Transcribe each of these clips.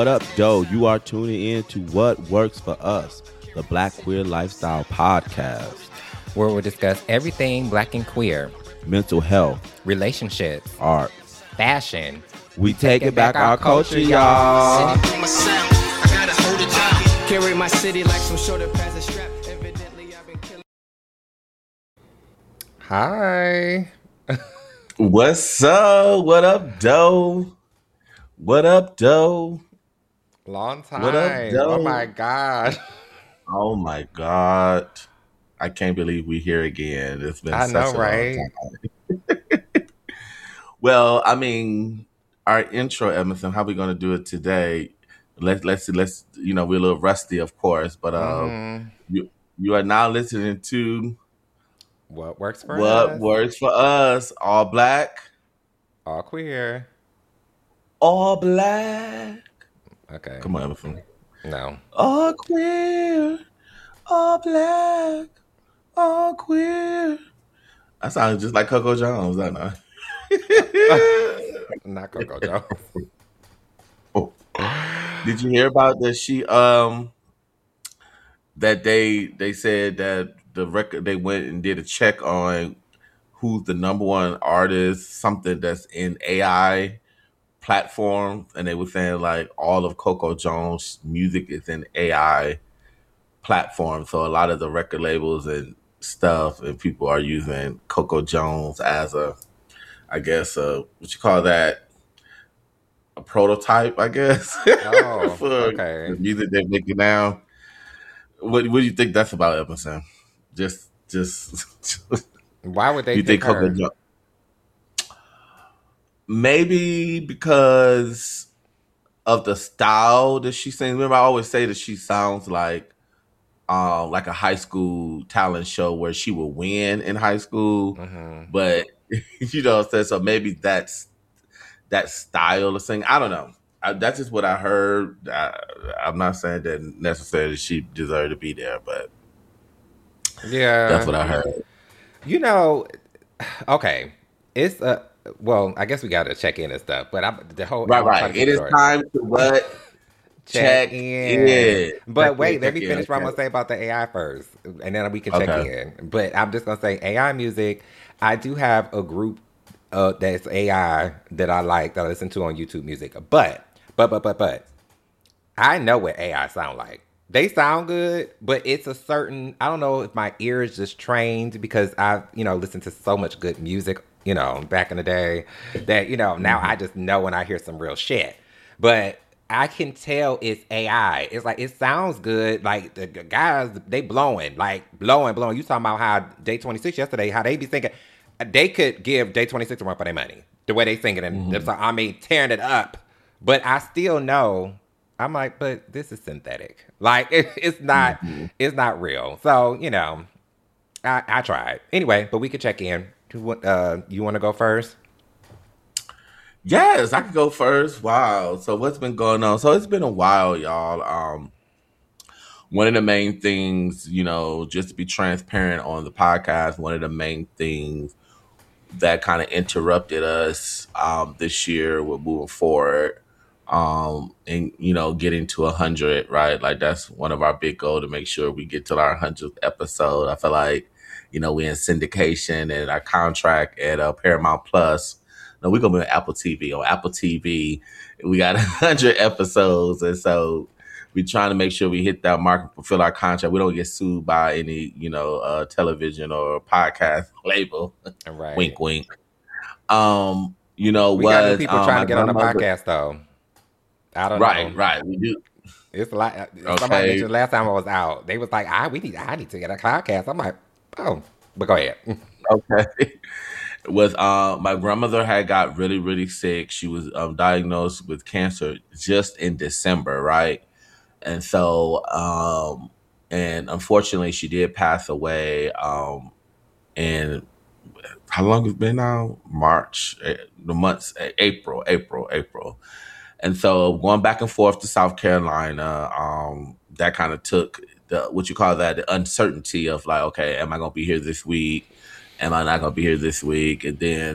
What up, Doe? You are tuning in to What Works for Us, the Black Queer Lifestyle Podcast, where we'll discuss everything Black and queer, mental health, relationships, art, fashion. We taking back our culture, y'all. Carry my city like some shoulder pads and strap. Evidently, I've been killing. Hi. What's up? What up, Doe? What up, Doe? Long time. What up, Doe? Oh my God. Oh my God. I can't believe we're here again. It's been such a long time. Well, I mean, our intro, Emerson, how are we gonna do it today? Let's you know, we're a little rusty, of course, but you are now listening to What Works for Us. What Works for Us. All black. All queer. All black. Okay. Come on, Emerson. No. All queer. All black. All queer. I sound just like Coco Jones, don't I? Not Coco Jones. Oh. Did you hear about that? That they said that the record, they went and did a check on who's the number one artist, something that's in AI platform, and they were saying like all of Coco Jones' music is in AI platform. So a lot of the record labels and stuff and people are using Coco Jones as a, I guess, what you call that? A prototype, I guess. Oh, for okay. the music they're making now. What do you think that's about, Emerson? Just Why would they you think pick her? Coco Jones? Maybe because of the style that she sings. Remember, I always say that she sounds like a high school talent show where she would win in high school. Mm-hmm. But you know what I'm saying? So maybe that's that style of singing. I don't know. That's just what I heard. I'm not saying that necessarily she deserved to be there, but yeah, that's what I heard. You know, okay, it's well, I guess we got to check in and stuff, but the whole right. It is time to what? Check in. But wait, let me finish what I'm gonna say about the AI first, and then we can check in. But I'm just gonna say AI music. I do have a group that's AI that I like, that I listen to on YouTube Music. But I know what AI sound like. They sound good, but it's a certain, I don't know if my ear is just trained because I've, listened to so much good music, back in the day that, now I just know when I hear some real shit. But I can tell it's AI. It's like, it sounds good. Like the guys, they blowing. You talking about how Day 26 yesterday, how they be thinking, they could give Day 26 a run for their money. The way they singing and tearing it up. But I still know, I'm like, but this is synthetic. Like it's not real. So, I tried. Anyway, but we could check in. You want to go first? Yes, I could go first. Wow. So what's been going on? So it's been a while, y'all. One of the main things, just to be transparent on the podcast, one of the main things that kind of interrupted us this year with moving forward and, getting to 100, right? Like that's one of our big goals, to make sure we get to our 100th episode. I feel like, we in syndication and our contract at Paramount Plus. No, we're going to be on Apple TV. On Apple TV, we got 100 episodes. And so we're trying to make sure we hit that mark and fulfill our contract. We don't get sued by any, television or podcast label. Right. Wink, wink. We got new people trying to get on the podcast, though. I don't know. Right. We do. It's like somebody mentioned last time I was out. They was like, I need to get a podcast. I'm like, oh, but go ahead. Okay. Was my grandmother had got really, really sick. She was diagnosed with cancer just in December, right? And so, and unfortunately, she did pass away. And how long has it been now? March, the months, April. And so going back and forth to South Carolina, that kind of took the uncertainty of like, okay, am I going to be here this week? Am I not going to be here this week? And then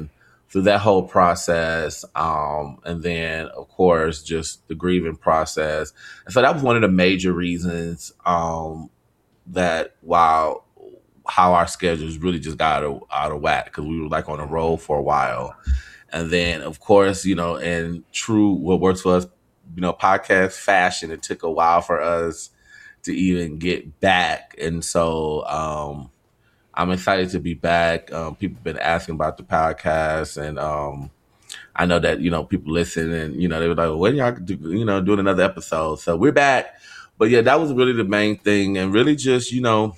through that whole process. And then, of course, just the grieving process. And so that was one of the major reasons that while how our schedules really just got out of whack because we were like on a roll for a while. And then, of course, in true what works for us, podcast fashion, it took a while for us to even get back. And so I'm excited to be back. People have been asking about the podcast, and I know that people listen, and they were like, "When y'all doing another episode?" So we're back. But yeah, that was really the main thing, and really just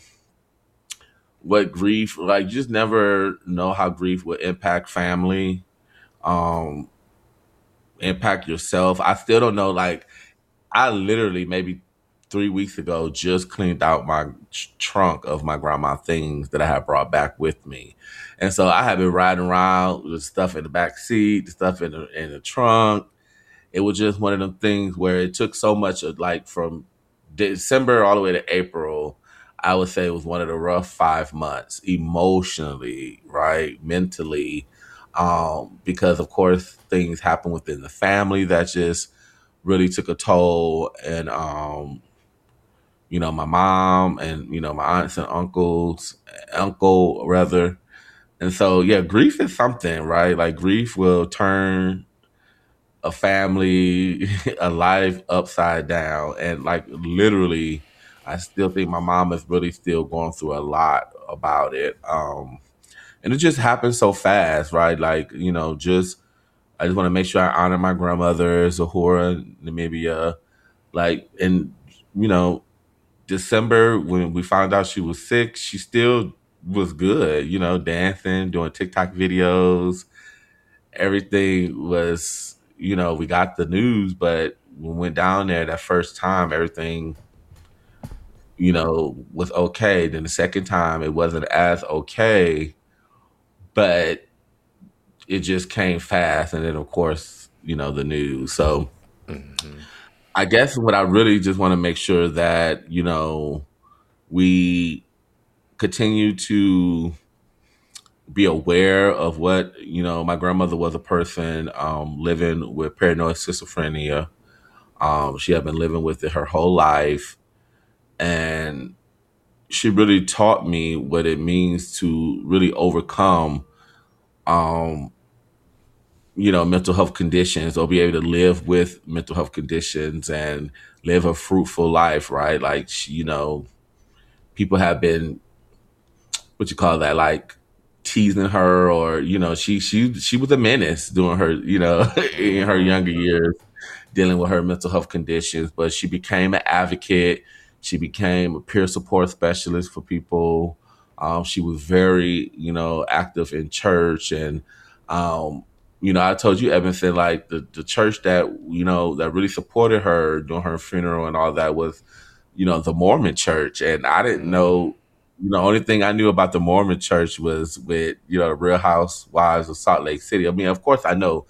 what grief, like, you just never know how grief will impact family, um, impact yourself. I still don't know. Like, I literally maybe 3 weeks ago just cleaned out my trunk of my grandma things that I had brought back with me, and so I have been riding around with stuff in the back seat, the stuff in the trunk. It was just one of them things where it took so much of, like, from December all the way to April. I would say it was one of the rough 5 months emotionally, right, mentally, because of course things happen within the family that just really took a toll, and my mom and my aunts and uncle rather. And so yeah, grief is something, right? Like, grief will turn a family, a life upside down. And, like, literally, I still think my mom is really still going through a lot about it. And it just happened so fast, right? Like, I just want to make sure I honor my grandmother, Zahora Namibia. Like, in, December, when we found out she was sick, she still was good, dancing, doing TikTok videos. Everything was, we got the news, but when we went down there that first time, everything, was okay. Then the second time, it wasn't as okay, but it just came fast. And then, of course, the news. So I guess what I really just want to make sure that, we continue to be aware of what, my grandmother was a person living with paranoid schizophrenia. She had been living with it her whole life. And she really taught me what it means to really overcome, mental health conditions, or be able to live with mental health conditions and live a fruitful life, right? Like, people have been, what you call that, like, teasing her, or she was a menace during her in her younger years, dealing with her mental health conditions. But she became an advocate. She became a peer support specialist for people. She was very active in church. And I told you, Evan, said, like, the church that that really supported her during her funeral and all that was the Mormon church. And I didn't know. The only thing I knew about the Mormon church was with, the Real Housewives of Salt Lake City. I mean, of course, I know,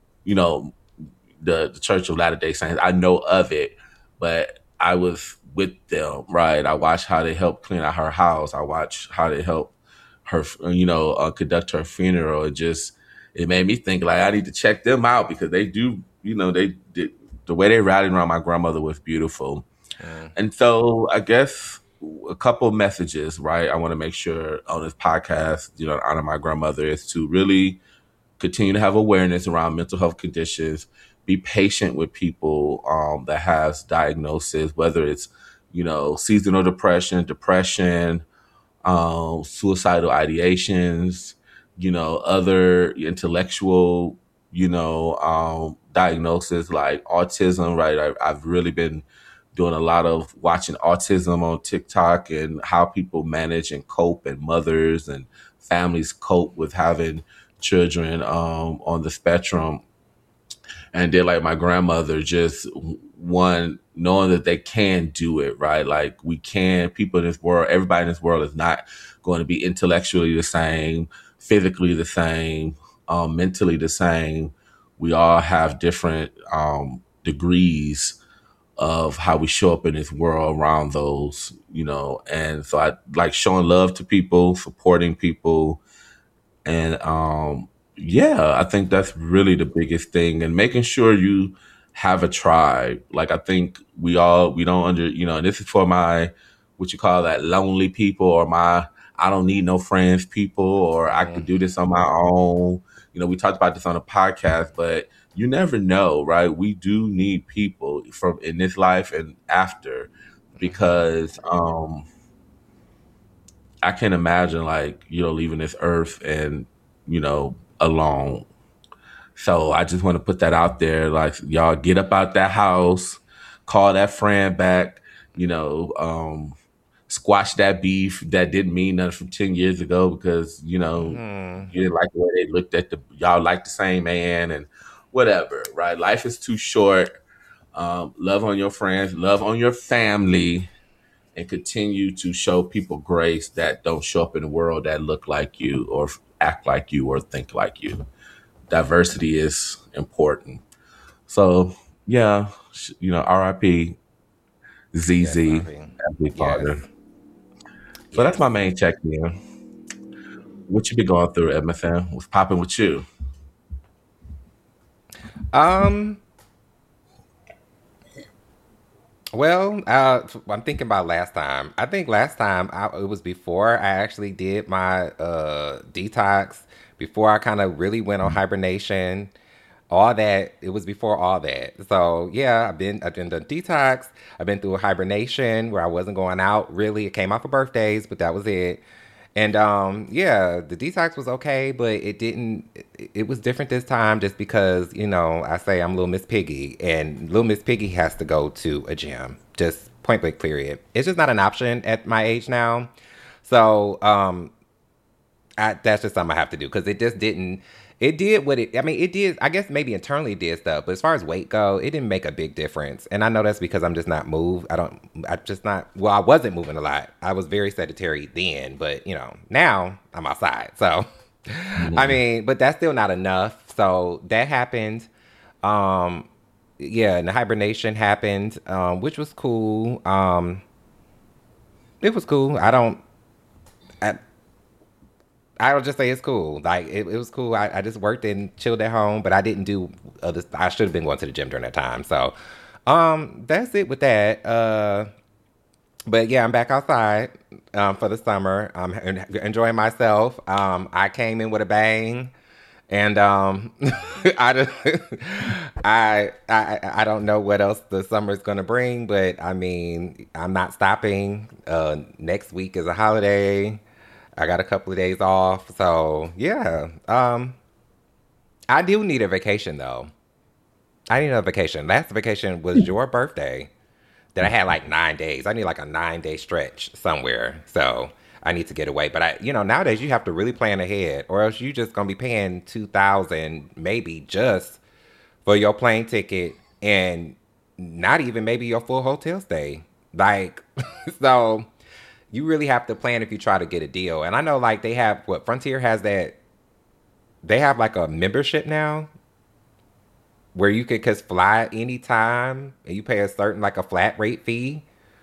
the Church of Latter-day Saints. I know of it, but I was with them, right? I watched how they helped clean out her house. I watched how they helped her, conduct her funeral. It made me think, like, I need to check them out, because they do, they did, the way they rallied around my grandmother was beautiful. And so I guess a couple of messages, right? I want to make sure on this podcast, to honor my grandmother, is to really continue to have awareness around mental health conditions. Be patient with people that has diagnosis, whether it's, seasonal depression, suicidal ideations, other intellectual, diagnosis like autism, right? I've really been doing a lot of watching autism on TikTok and how people manage and cope, and mothers and families cope with having children on the spectrum. And then, like, my grandmother, just one, knowing that they can do it, right? Like, we can, people in this world, everybody in this world is not going to be intellectually the same, physically the same, mentally the same. We all have different degrees of how we show up in this world around those, and so I like showing love to people, supporting people, and Yeah, I think that's really the biggest thing, and making sure you have a tribe. Like I think we don't and this is for my what you call that lonely people, or my I don't need no friends people, or I could Mm, do this on my own. We talked about this on a podcast, but you never know, right? We do need people from in this life and after, hmm. because I can't imagine like leaving this earth and alone. So I just want to put that out there. Like, y'all get up out that house, call that friend back, you know, um, squash that beef that didn't mean nothing from 10 years ago because, Hmm. you didn't like the way they looked at y'all like the same man and whatever, right? Life is too short. Love on your friends, love on your family, and continue to show people grace that don't show up in the world that look like you or act like you or think like you. Diversity is important. So yeah, R.I.P. Yes, ZZ, Marvin. Heavenly Yes. Father. So that's my Yes. main check in. What you been going through, MFM? What's popping with you? Um. Well, I'm thinking about last time. I think last time it was before I actually did my detox, before I kind of really went on hibernation. All that it was before all that. So yeah, I've been the detox. I've been through a hibernation where I wasn't going out really. It came out for birthdays, but that was it. And yeah, the detox was okay, but it didn't. It was different this time, just because I say I'm Little Miss Piggy, and Little Miss Piggy has to go to a gym. Just point blank, period. It's just not an option at my age now. So that's just something I have to do because it just didn't. It did what it. I mean, it did. I guess maybe internally it did stuff, but as far as weight go, it didn't make a big difference. And I know that's because I'm just not moved. I don't. I just not. Well, I wasn't moving a lot. I was very sedentary then, but now I'm outside. So, I Mhm. mean, but that's still not enough. So that happened. Um, yeah, and the hibernation happened, which was cool. It was cool. I, I'll just say it's cool. Like it was cool. I just worked and chilled at home, but I didn't do other. I should have been going to the gym during that time. So, that's it with that. But yeah, I'm back outside for the summer. I'm enjoying myself. I came in with a bang, and I, don't- I don't know what else the summer is gonna bring, but I mean, I'm not stopping. Next week is a holiday. I got a couple of days off, so yeah. I do need a vacation though. I need a vacation. Last vacation was your birthday that I had like 9 days. I need like a 9 day stretch somewhere. So I need to get away. But nowadays you have to really plan ahead, or else you just gonna be paying 2,000 maybe just for your plane ticket, and not even maybe your full hotel stay. Like, so you really have to plan if you try to get a deal. And I know like they have what Frontier has, that they have like a membership now where you could just fly anytime and you pay a certain like a flat rate fee.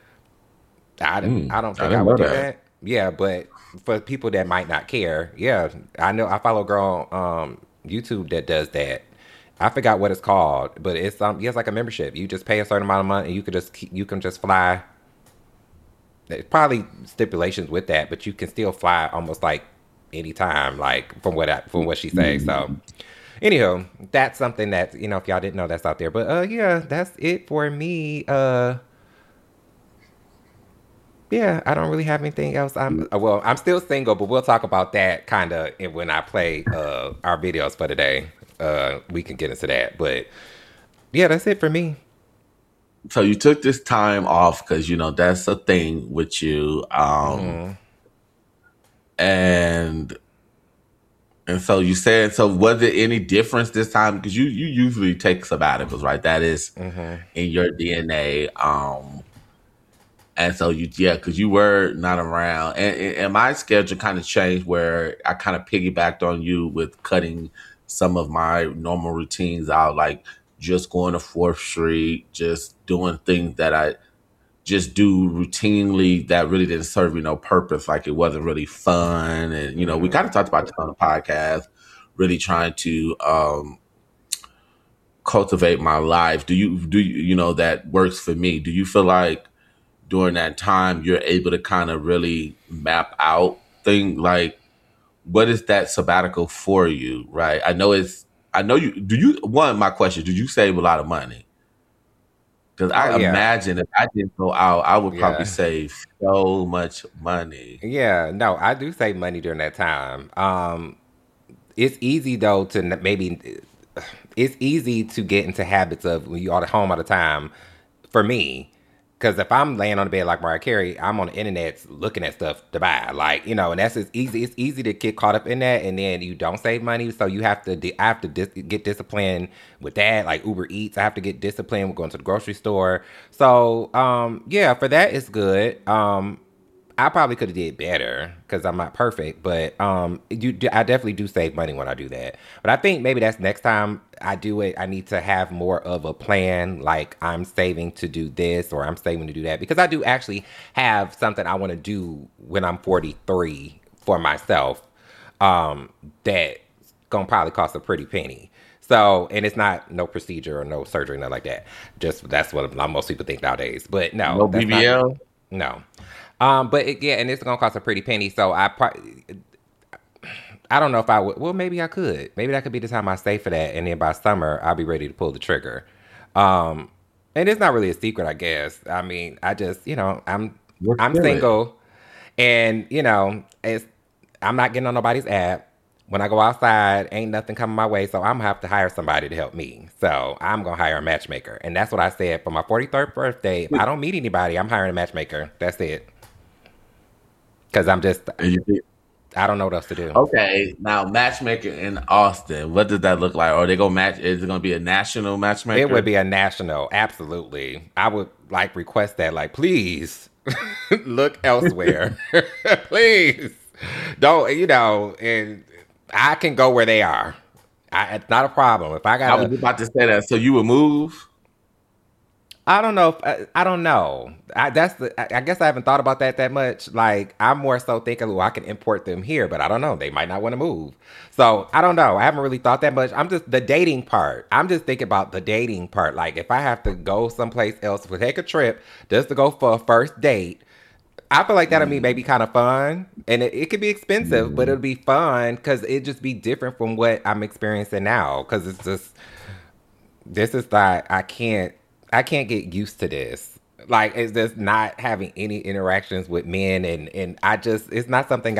I don't I think I didn't would know do that. that. Yeah, but for people that might not care, yeah, I know I follow a girl on YouTube that does that. I forgot what it's called, but yeah, it's like a membership. You just pay a certain amount of money and you can just fly. There's probably stipulations with that, but you can still fly almost like anytime, like from what she says. So, Mm. anyhow, that's something that if y'all didn't know, that's out there. But yeah, that's it for me. Yeah, I don't really have anything else. I'm still single, but we'll talk about that kind of when I play our videos for today. We can get into that, but yeah, that's it for me. So you took this time off because that's a thing with you, Hmm. and so you said, so was there any difference this time? Because you usually take sabbaticals, right? That is Hmm. in your DNA. And so yeah, because you were not around, and my schedule kind of changed where I kind of piggybacked on you with cutting some of my normal routines out, like just going to Fourth Street, just doing things that I just do routinely that really didn't serve me no purpose. Like it wasn't really fun. And, we kind Hmm. of talked about this on the podcast, really trying to cultivate my life. You know that works for me? Do you feel like during that time you're able to kind of really map out things like what is that sabbatical for you, right? I know you do you one my question, did you save a lot of money? Because Oh I yeah, imagine if I didn't go out, I would probably yeah. save so much money. Yeah, no, I do save money during that time. It's easy though to maybe it's easy to get into habits of when you are at home all the time. For me, because if I'm laying on the bed like Mariah Carey, I'm on the internet looking at stuff to buy, like and that's just easy. It's easy to get caught up in that, and then you don't save money, so you have to. I have to get disciplined with that, like Uber Eats. I have to get disciplined with going to the grocery store. So, yeah, for that it's good. I probably could have did better because I'm not perfect, but I definitely do save money when I do that. But I think maybe that's next time I do it. I need to have more of a plan, like I'm saving to do this or I'm saving to do that, because I do actually have something I want to do when I'm 43 for myself. That's gonna probably cost a pretty penny. So, and it's not no procedure or no surgery, nothing like that. Just that's what most people think nowadays. But no, No that's not. BBL? No. But yeah, and it's gonna cost a pretty penny. So I don't know if I would. Well, maybe I could. Maybe that could be the time I save for that, and then by summer I'll be ready to pull the trigger. Um, and it's not really a secret, I guess. I mean, I just Let's I'm do it. single, and I'm not getting on nobody's app. When I go outside, ain't nothing coming my way, so I'm gonna have to hire somebody to help me. So I'm gonna hire a matchmaker, and that's what I said for my 43rd birthday. If I don't meet anybody, I'm hiring a matchmaker. That's it. Because And you I don't know what else to do. Okay, now matchmaker in Austin, what does that look like? Are they gonna match? Is it gonna be a national It would matchmaker? be a national, absolutely. I would like request that, like, please look elsewhere. Please. Don't, and I can go where they are. It's not a problem. If I I was gotta, about to say that. So you would move? I don't know. I don't know. I guess I haven't thought about that much. Like I'm more so thinking, well, I can import them here, but I don't know. They might not want to move. So I don't know. I haven't really thought that much. I'm just the dating part. I'm just thinking about the dating part. Like if I have to go someplace else to take a trip just to go for a first date, I feel like that'll be maybe kind of fun, and it could be expensive, but it'll be fun because it just be different from what I'm experiencing now. Because it's just this is like I can't get used to this. Like it's just not having any interactions with men, and I just it's not something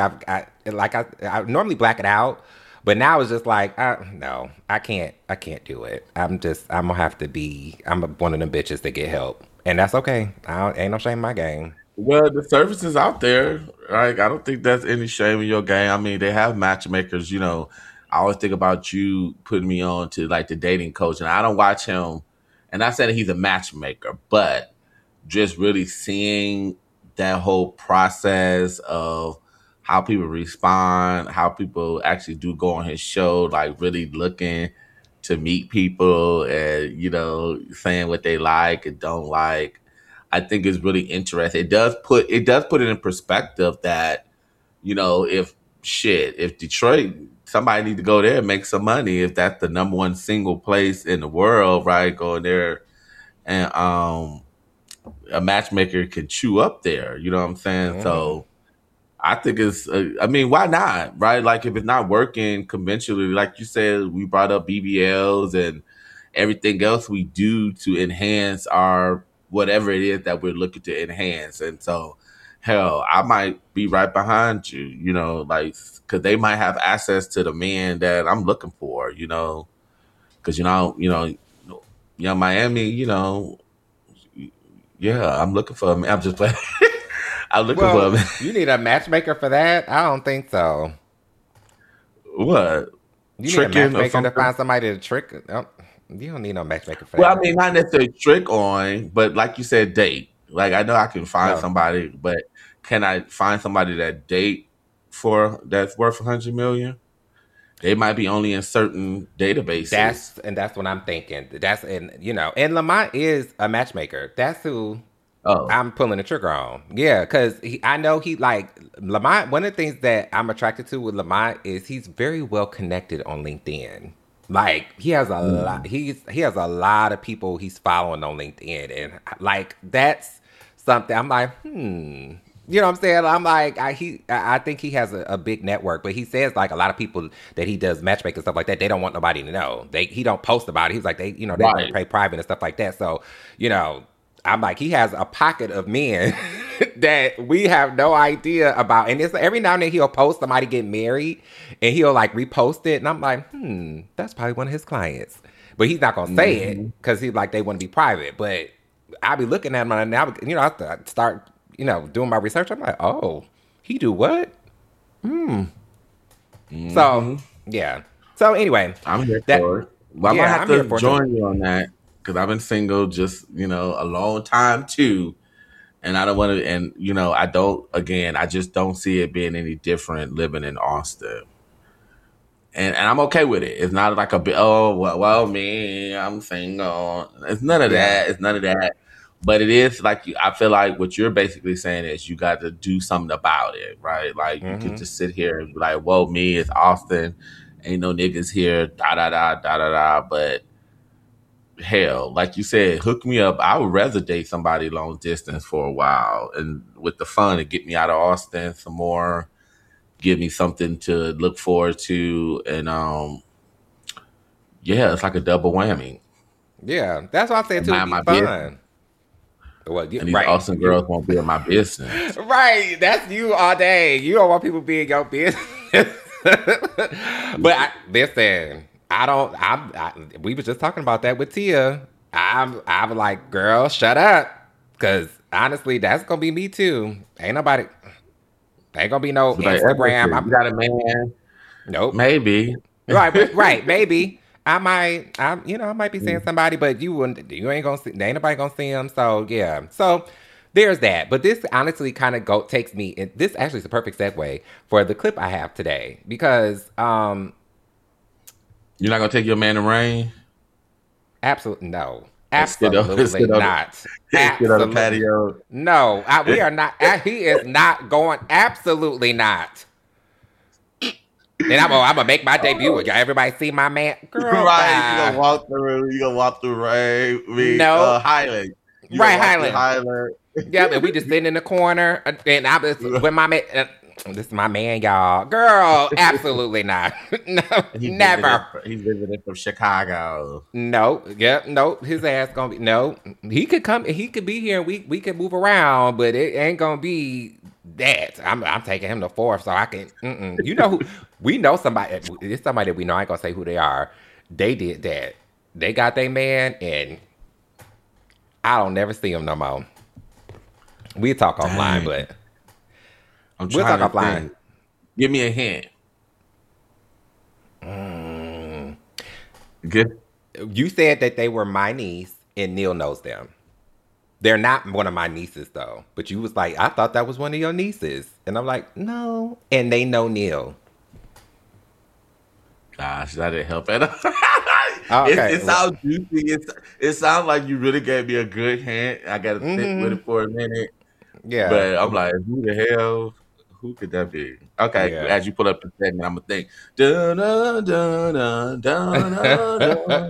I normally black it out, but now it's just like no, I can't do it. I'm gonna have to be one of them bitches that get help, and that's okay. Ain't no shame in my game. Well, the service is out there. Like I don't think there's any shame in your game. I mean, they have matchmakers. I always think about you putting me on to like the dating coach, and I don't watch him. And I said he's a matchmaker, but just really seeing that whole process of how people respond, how people actually do go on his show, like really looking to meet people and saying what they like and don't like. I think is really interesting. It does put it in perspective that if Detroit, somebody need to go there and make some money if that's the number one single place in the world, right? Going there and a matchmaker can chew up there. You know what I'm saying? Hmm. So I think I mean, why not, right? Like if it's not working conventionally, like you said, we brought up BBLs and everything else we do to enhance our whatever it is that we're looking to enhance. And so, hell, I might be right behind you, like because they might have access to the man that I'm looking for, because Young Miami, yeah, I'm looking for a man. I'm just playing. I'm looking for a Well, man. you need a matchmaker for that? I don't think so. What? You need a Tricking or matchmaker to something? find somebody to trick. You don't need no matchmaker for Well, I that. mean, not necessarily trick on, but like you said, date. Like I know I can find No. somebody, but can I find somebody that date for that's worth 100 million? They might be only in certain databases. That's what I'm thinking. And Lamont is a matchmaker. That's who. Oh, I'm pulling the trigger on. Yeah, because I know he like Lamont. One of the things that I'm attracted to with Lamont is he's very well connected on LinkedIn. Like he has a lot. He has a lot of people he's following on LinkedIn, and like that's something. I'm like, You know what I'm saying? I'm like, I think he has a big network, but he says like a lot of people that he does matchmaking stuff like that, they don't want nobody to know. He don't post about it. He's like, they Right. pay private and stuff like that. So, I'm like, he has a pocket of men that we have no idea about. And it's every now and then he'll post somebody get married and he'll like repost it. And I'm like, that's probably one of his clients. But he's not going to say it because he's like, they want to be private. But I'll be looking at him and now, I start, doing my research. I'm like, oh, he do what? So, yeah. So anyway. I'm here for it. Well, I'm Yeah, gonna I'm have here to for it join you on that because I've been single just a long time too, and I don't want to. And I don't. Again, I just don't see it being any different living in Austin, and I'm okay with it. It's not like a bit. Oh well, me, I'm single. It's none of that. It's none of that. But it is like I feel like what you're basically saying is you got to do something about it, right? Like you could just sit here and be like, "Whoa, me, it's Austin. Ain't no niggas here." Da da da da da da. But hell, like you said, hook me up. I would rather date somebody long distance for a while and with the fun to get me out of Austin some more, give me something to look forward to, and yeah, it's like a double whammy. Yeah, that's what I said too. Mind It'd my be business. fun. Well, And these Austin girls won't be in my business. Right, that's you all day. You don't want people being your business. But listen, we was just talking about that with Tia. I'm like, girl, shut up, because honestly, that's gonna be me too. Ain't gonna be no Like, Instagram. you got a man? Nope. Maybe. Right, maybe. I might be seeing somebody, but you ain't gonna see, ain't nobody gonna see them. So yeah, so there's that. But this honestly kind of takes me, and this actually is a perfect segue for the clip I have today because You're not gonna take your man in rain? absolutely no, Sit on absolutely not. Sit on the patio. No, we are not. He is not going. Absolutely not. And I'm gonna make my debut. Y'all, everybody see my man, girl. Right, you gonna walk through. You gonna walk through rain. No. Highland. You Right, gonna walk through Highland. Highland. Yeah, and we just sitting in the corner, and I'm just with my man. This is my man, y'all. Girl, absolutely not. No, never. He's visiting from Chicago. No, yep, no. His ass gonna be no. He could come. He could be here. We could move around, but it ain't gonna be that. I'm taking him to Fourth, so I can. You know who? We know somebody. It's somebody that we know. I ain't gonna say who they are. They did that. They got their man, and I don't never see him no more. We talk offline, but I'm we'll trying talk to offline. think. Give me a hint. Good. You said that they were my niece, and Neil knows them. They're not one of my nieces, though. But you was like, I thought that was one of your nieces. And I'm like, no. And they know Neil. Gosh, that didn't help at all. Okay. It sounds juicy. It sounds like you really gave me a good hint. I got to think with it for a minute. Yeah. But I'm like, who the hell? Who could that be? Okay, Yeah. as you pull up the segment, I'm gonna think. Dun, dun, dun, dun, dun, dun,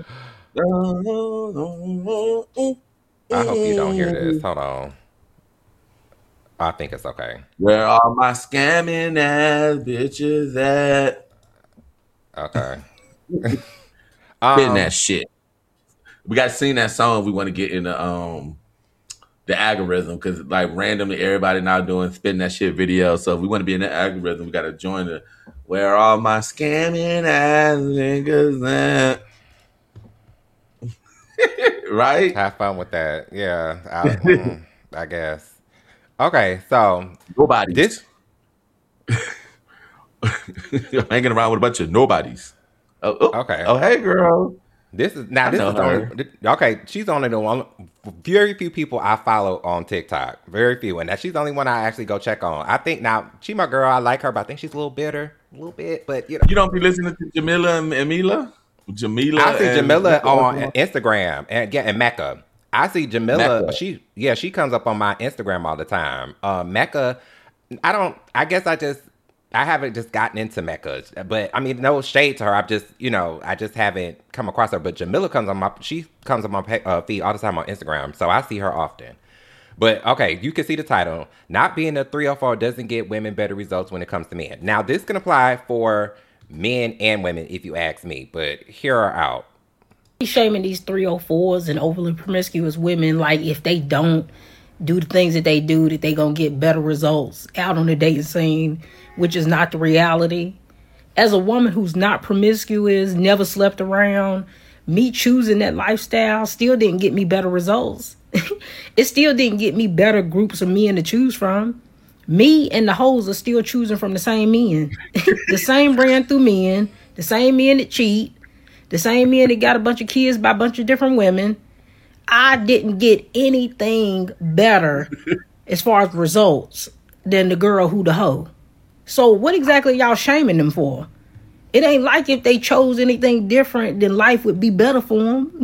dun. I hope you don't hear this. Hold on. I think it's okay. Where are my scamming ass bitches at? Okay. Spitting that shit. We got to sing that song. If we want to get in the algorithm, because like randomly everybody now doing spitting that shit video. So if we want to be in the algorithm, we got to join the where all my scamming ass niggas at. Right? Have fun with that. Yeah. I guess. Okay. So Nobodies. this. Hanging around with a bunch of nobodies. Okay. Oh, hey, girl. This is I this know is her. only okay. She's only the one. Very few people I follow on TikTok. Very few, and that she's the only one I actually go check on. I think now she my girl. I like her, but I think she's a little bitter, a little bit. But you know, You don't be listening to Jamila and Emila? Jamila. I see and- Jamila on Instagram and Mecca. I see Jamila. Mecca. She comes up on my Instagram all the time. Mecca, I haven't just gotten into Mecca, but I mean, no shade to her. I just haven't come across her. But Jamila she comes on my feed all the time on Instagram, so I see her often. But okay, you can see the title. Not being a 304 doesn't get women better results when it comes to men. Now, this can apply for men and women if you ask me, but here are out. Shaming these 304s and overly promiscuous women, like if they don't do the things that they do, that they gonna get better results out on the dating scene, which is not the reality. As a woman who's not promiscuous, never slept around, me choosing that lifestyle still didn't get me better results. It still didn't get me better groups of men to choose from. Me and the hoes are still choosing from the same men. The same ran through men, the same men that cheat, the same men that got a bunch of kids by a bunch of different women. I didn't get anything better as far as results than the girl who the hoe. So what exactly y'all shaming them for? It ain't like if they chose anything different, then life would be better for them.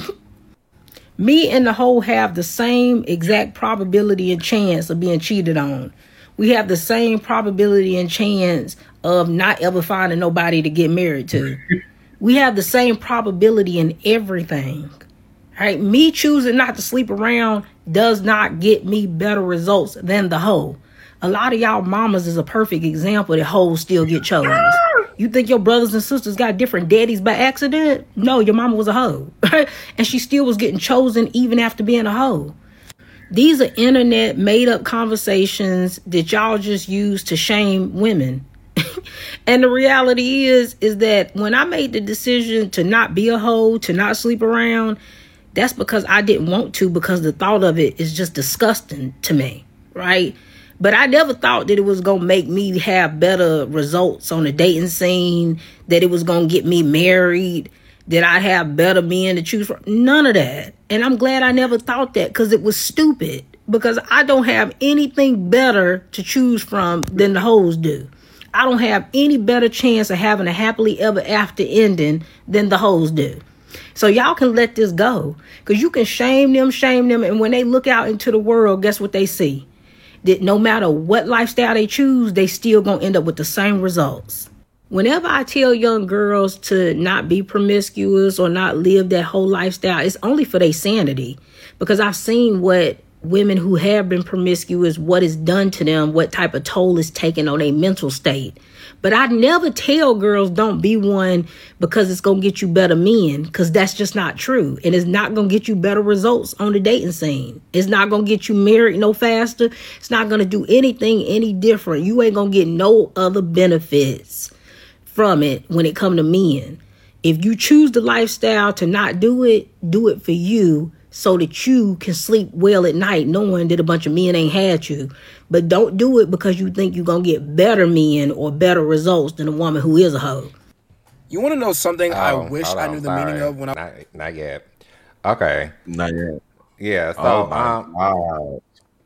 Me and the hoe have the same exact probability and chance of being cheated on. We have the same probability and chance of not ever finding nobody to get married to. We have the same probability in everything. Right? Me choosing not to sleep around does not get me better results than the hoe. A lot of y'all mamas is a perfect example that hoes still get chosen. You think your brothers and sisters got different daddies by accident? No, your mama was a hoe. And she still was getting chosen even after being a hoe. These are internet made up conversations that y'all just use to shame women. And the reality is that when I made the decision to not be a hoe, to not sleep around, that's because I didn't want to, because the thought of it is just disgusting to me, right? But I never thought that it was going to make me have better results on the dating scene, that it was going to get me married, that I'd have better men to choose from. None of that. And I'm glad I never thought that, because it was stupid, because I don't have anything better to choose from than the hoes do. I don't have any better chance of having a happily ever after ending than the hoes do. So y'all can let this go, because you can shame them. And when they look out into the world, guess what they see? That no matter what lifestyle they choose, they still gonna end up with the same results. Whenever I tell young girls to not be promiscuous or not live that whole lifestyle, it's only for their sanity. Because I've seen what women who have been promiscuous, what is done to them, what type of toll is taken on their mental state. But I never tell girls don't be one because it's going to get you better men, because that's just not true. And it's not going to get you better results on the dating scene. It's not going to get you married no faster. It's not going to do anything any different. You ain't going to get no other benefits from it when it come to men. If you choose the lifestyle to not do it for you, so that you can sleep well at night knowing that a bunch of men ain't had you. But don't do it because you think you're going to get better men or better results than a woman who is a hoe. You want to know something I wish I knew the meaning of when I... Not yet. Okay. Not yet. Yeah, so... Oh, wow.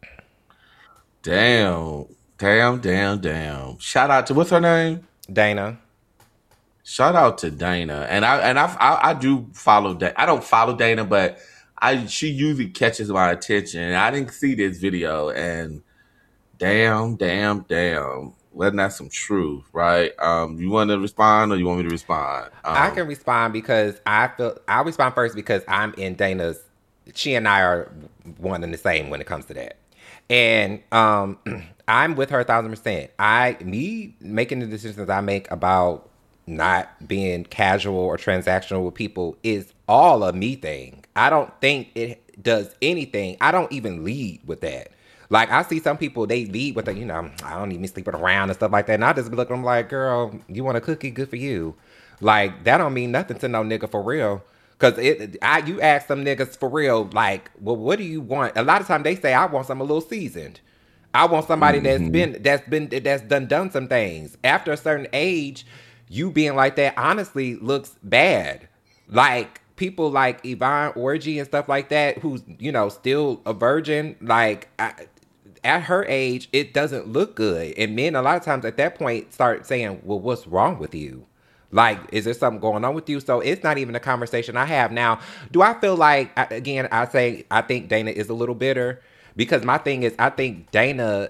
Damn. Shout out to, what's her name? Dana. Shout out to Dana. And I do follow Dana. I don't follow Dana, but she usually catches my attention. I didn't see this video, and damn. Wasn't that some truth, right? You want to respond, or you want me to respond? I can respond because I'll respond first because I'm in Dana's. She and I are one and the same when it comes to that, and I'm with her 1,000%. Me making the decisions I make about not being casual or transactional with people is all a me thing. I don't think it does anything. I don't even lead with that. Like, I see some people, they lead with I don't even sleep around and stuff like that. And I just be looking, I'm like, girl, you want a cookie? Good for you. Like, that don't mean nothing to no nigga for real. Because you ask some niggas for real, like, well, what do you want? A lot of times they say, I want something a little seasoned. I want somebody that's done some things. After a certain age, you being like that honestly looks bad. Like, people like Yvonne Orji and stuff like that, who's, still a virgin, like, at her age, it doesn't look good. And men, a lot of times at that point, start saying, well, what's wrong with you? Like, is there something going on with you? So it's not even a conversation I have. Now, do I feel like, again, I think Dana is a little bitter? Because my thing is, I think Dana,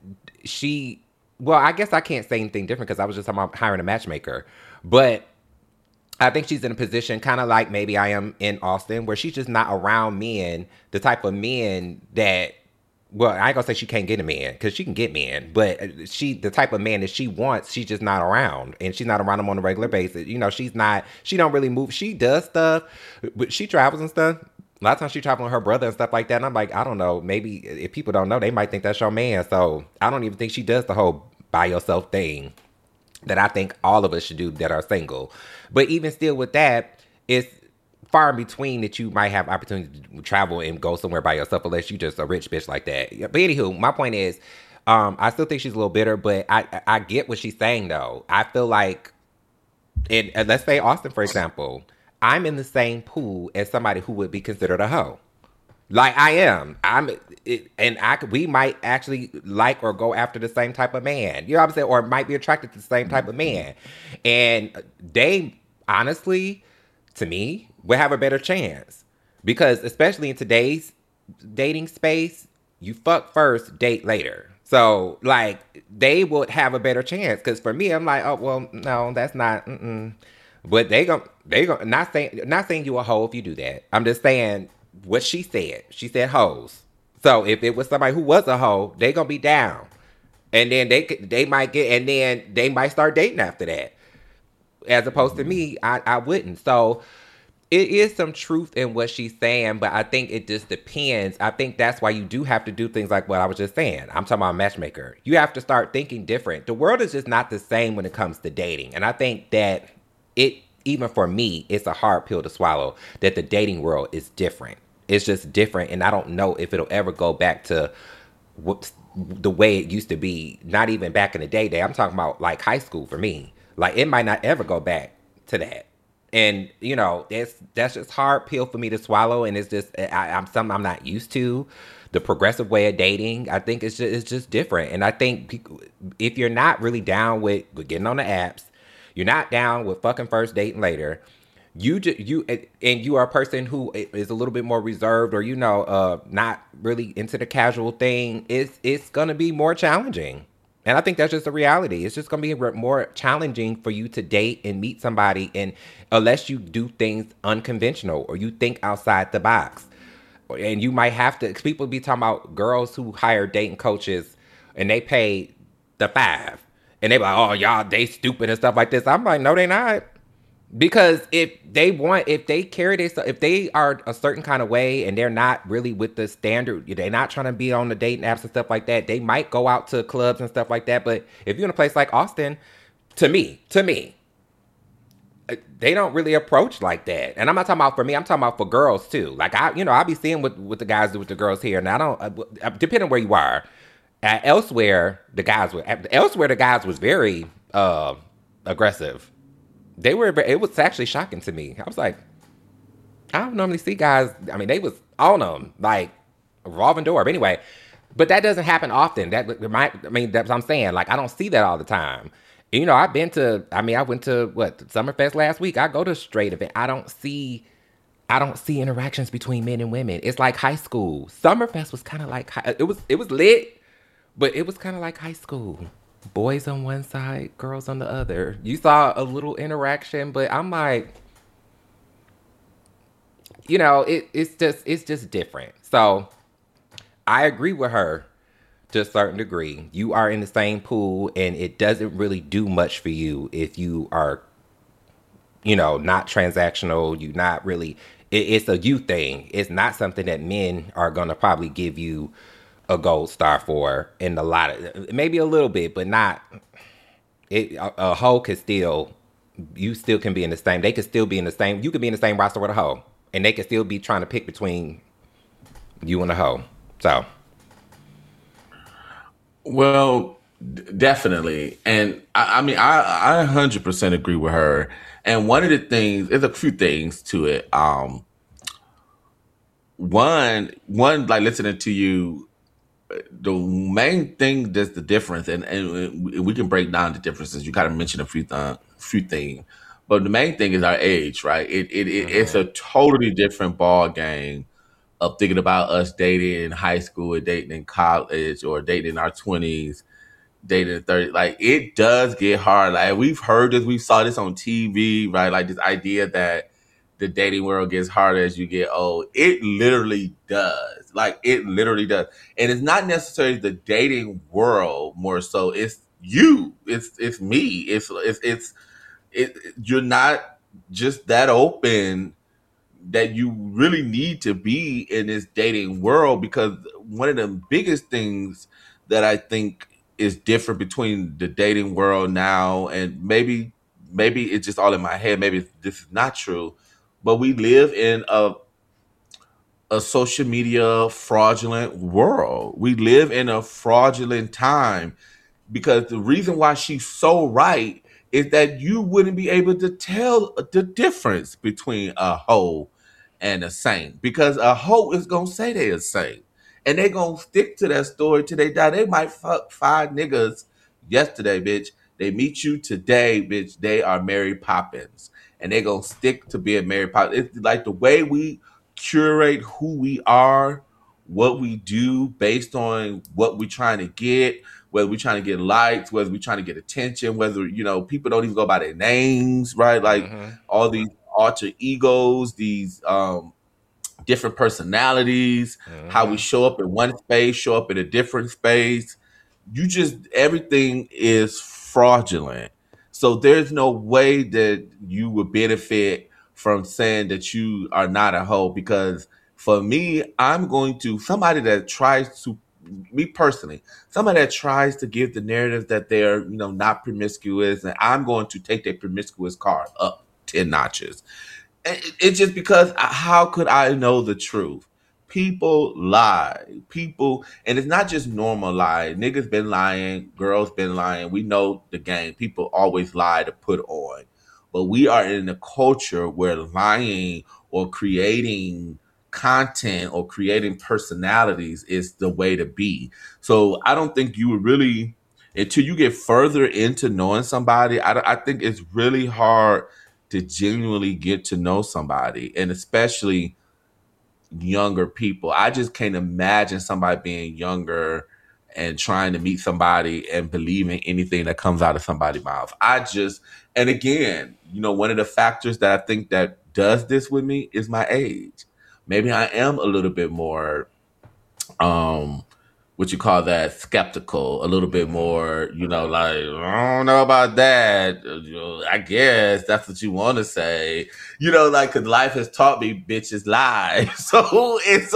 well, I guess I can't say anything different because I was just talking about hiring a matchmaker. But I think she's in a position kind of like maybe I am in Austin, where she's just not around men, the type of men that, well, I ain't gonna say she can't get a man, because she can get men, but the type of man that she wants, she's just not around, and she's not around them on a regular basis. You know, she don't really move. She does stuff, but she travels and stuff. A lot of times she travels with her brother and stuff like that, and I'm like, I don't know, maybe if people don't know, they might think that's your man. So I don't even think she does the whole by yourself thing that I think all of us should do that are single. But even still with that, it's far in between that you might have opportunity to travel and go somewhere by yourself, unless you just a rich bitch like that. But anywho, my point is, I still think she's a little bitter, but I get what she's saying though. I feel like, and let's say Austin, for example, I'm in the same pool as somebody who would be considered a hoe. Like I am. We might actually like or go after the same type of man. You know what I'm saying? Or might be attracted to the same type of man. And they, honestly, to me, would have a better chance. Because especially in today's dating space, you fuck first, date later. So, like, they would have a better chance. Because for me, I'm like, oh, well, no, that's not, But they gonna not saying you a hoe if you do that. I'm just saying what she said. She said hoes. So if it was somebody who was a hoe, they gonna be down. And then they might start dating after that. As opposed to me, I wouldn't. So it is some truth in what she's saying, but I think it just depends. I think that's why you do have to do things like what I was just saying. I'm talking about a matchmaker. You have to start thinking different. The world is just not the same when it comes to dating. And I think that even for me, it's a hard pill to swallow that the dating world is different. It's just different. And I don't know if it'll ever go back to the way it used to be. Not even back in the day. I'm talking about like high school for me. Like it might not ever go back to that. And, you know, that's just hard pill for me to swallow. And it's just, something I'm not used to. The progressive way of dating, I think it's just different. And I think if you're not really down with getting on the apps, you're not down with fucking first dating later, you are a person who is a little bit more reserved, or, you know, not really into the casual thing, it's going to be more challenging. And I think that's just the reality. It's just going to be more challenging for you to date and meet somebody, and unless you do things unconventional or you think outside the box. And you might have to, 'cause people be talking about girls who hire dating coaches and they pay the $5. And they be like, oh, y'all, they stupid and stuff like this. I'm like, no, they not. Because if they carry this, if they are a certain kind of way and they're not really with the standard, they're not trying to be on the dating apps and stuff like that, they might go out to clubs and stuff like that. But if you're in a place like Austin, to me, they don't really approach like that. And I'm not talking about for me, I'm talking about for girls too. Like I be seeing what the guys do with the girls here. And I don't, depending on where you are, elsewhere the guys was very aggressive. It was actually shocking to me. I was like, I don't normally see guys. I mean, they was on them like a revolving door. But anyway, but that doesn't happen often. That's what I'm saying. Like, I don't see that all the time. And, you know, I went to Summerfest last week. I go to straight event. I don't see interactions between men and women. It's like high school. Summerfest was kind of like, it was lit, but it was kind of like high school. Boys on one side, girls on the other. You saw a little interaction, but I'm like, you know, it's just different. So I agree with her to a certain degree. You are in the same pool, and it doesn't really do much for you if you are, you know, not transactional. You not really. It's a you thing. It's not something that men are gonna probably give you a gold star for, in maybe a little bit, but not. A hoe could you still can be in the same. They could still be in the same. You could be in the same roster with a hoe, and they could still be trying to pick between you and a hoe. So, well, definitely, and I mean, I 100% agree with her. And one of the things, there's a few things to it. One, like listening to you. the main thing that's the difference, and we can break down the differences. You kind of mentioned a few things, but the main thing is our age, right? It's a totally different ball game of thinking about us dating in high school, or dating in college, or dating in our 20s, dating in 30s. Like, it does get hard. Like, we've heard this, we saw this on TV, right? Like, this idea that the dating world gets harder as you get old. It literally does. Like, it literally does. And it's not necessarily the dating world more so. It's you. It's me. You're not just that open that you really need to be in this dating world, because one of the biggest things that I think is different between the dating world now, and maybe it's just all in my head, maybe this is not true, but we live in a social media fraudulent world. We live in a fraudulent time, because the reason why she's so right is that you wouldn't be able to tell the difference between a hoe and a saint, because a hoe is gonna say they're a saint, and they gonna stick to that story till they die. They might fuck 5 niggas yesterday, bitch. They meet you today, bitch. They are Mary Poppins, and they gonna stick to being Mary Poppins. It's like the way we curate who we are, what we do based on what we're trying to get, whether we're trying to get likes, whether we're trying to get attention, whether, people don't even go by their names, right? Like, all these alter egos, these different personalities, how we show up in one space, show up in a different space. Everything is fraudulent. So there's no way that you would benefit from saying that you are not a hoe, because for me, somebody that tries to give the narrative that they're, not promiscuous, and I'm going to take their promiscuous card up 10 notches. It's just because how could I know the truth? People lie. And it's not just normal lie. Niggas been lying, girls been lying. We know the game. People always lie to put on. But we are in a culture where lying or creating content or creating personalities is the way to be. So I don't think you would really, until you get further into knowing somebody, I think it's really hard to genuinely get to know somebody, and especially younger people. I just can't imagine somebody being younger and trying to meet somebody and believing anything that comes out of somebody's mouth. And again, one of the factors that I think that does this with me is my age. Maybe I am a little bit more, skeptical, a little bit more, like, I don't know about that. I guess that's what you want to say, like, because life has taught me bitches lie. So it's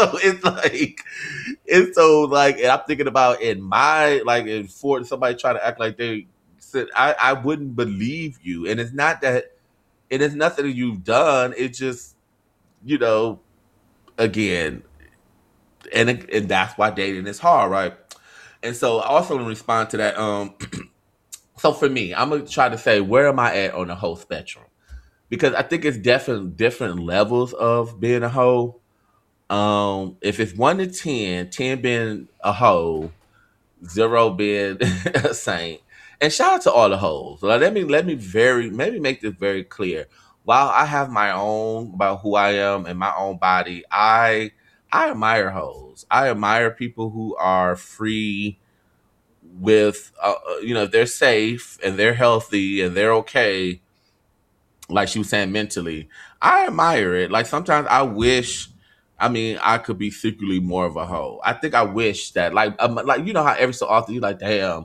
like, and I'm thinking about for somebody trying to act like they said, I wouldn't believe you. And it's not that, it is nothing that you've done. It's just, again, and that's why dating is hard, right? And so I also want to respond to that. So for me, I'm gonna try to say, where am I at on the whole spectrum? Because I think it's definitely different levels of being a hoe. If it's 1 to 10, 10 being a hoe, 0 being a saint. And shout out to all the hoes. Let me maybe make this very clear. While I have my own about who I am and my own body, I admire hoes. I admire people who are free with, they're safe and they're healthy and they're okay. Like she was saying, mentally, I admire it. Like, sometimes I wish, I could be secretly more of a hoe. I think I wish that, like, how every so often you like, damn,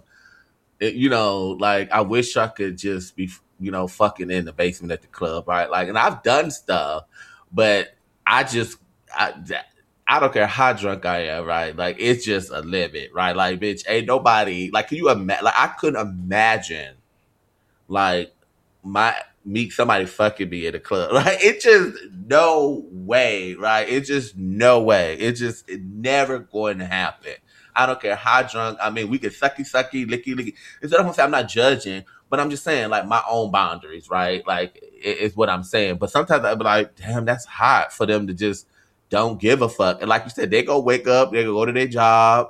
I wish I could just be, fucking in the basement at the club, right? Like, and I've done stuff, but I don't care how drunk I am, right? Like, it's just a limit, right? Like, bitch, ain't nobody, like, can you imagine? Like, I couldn't imagine, like, meet somebody fucking me in a club, right? It's just no way, right? It's just no way. It's never going to happen. I don't care how drunk. We can sucky, licky. It's what I'm gonna say. I'm not judging, but I'm just saying, like, my own boundaries, right? Like, it's what I'm saying. But sometimes I'll be like, damn, that's hot for them to just don't give a fuck. And like you said, they go wake up, they go to their job,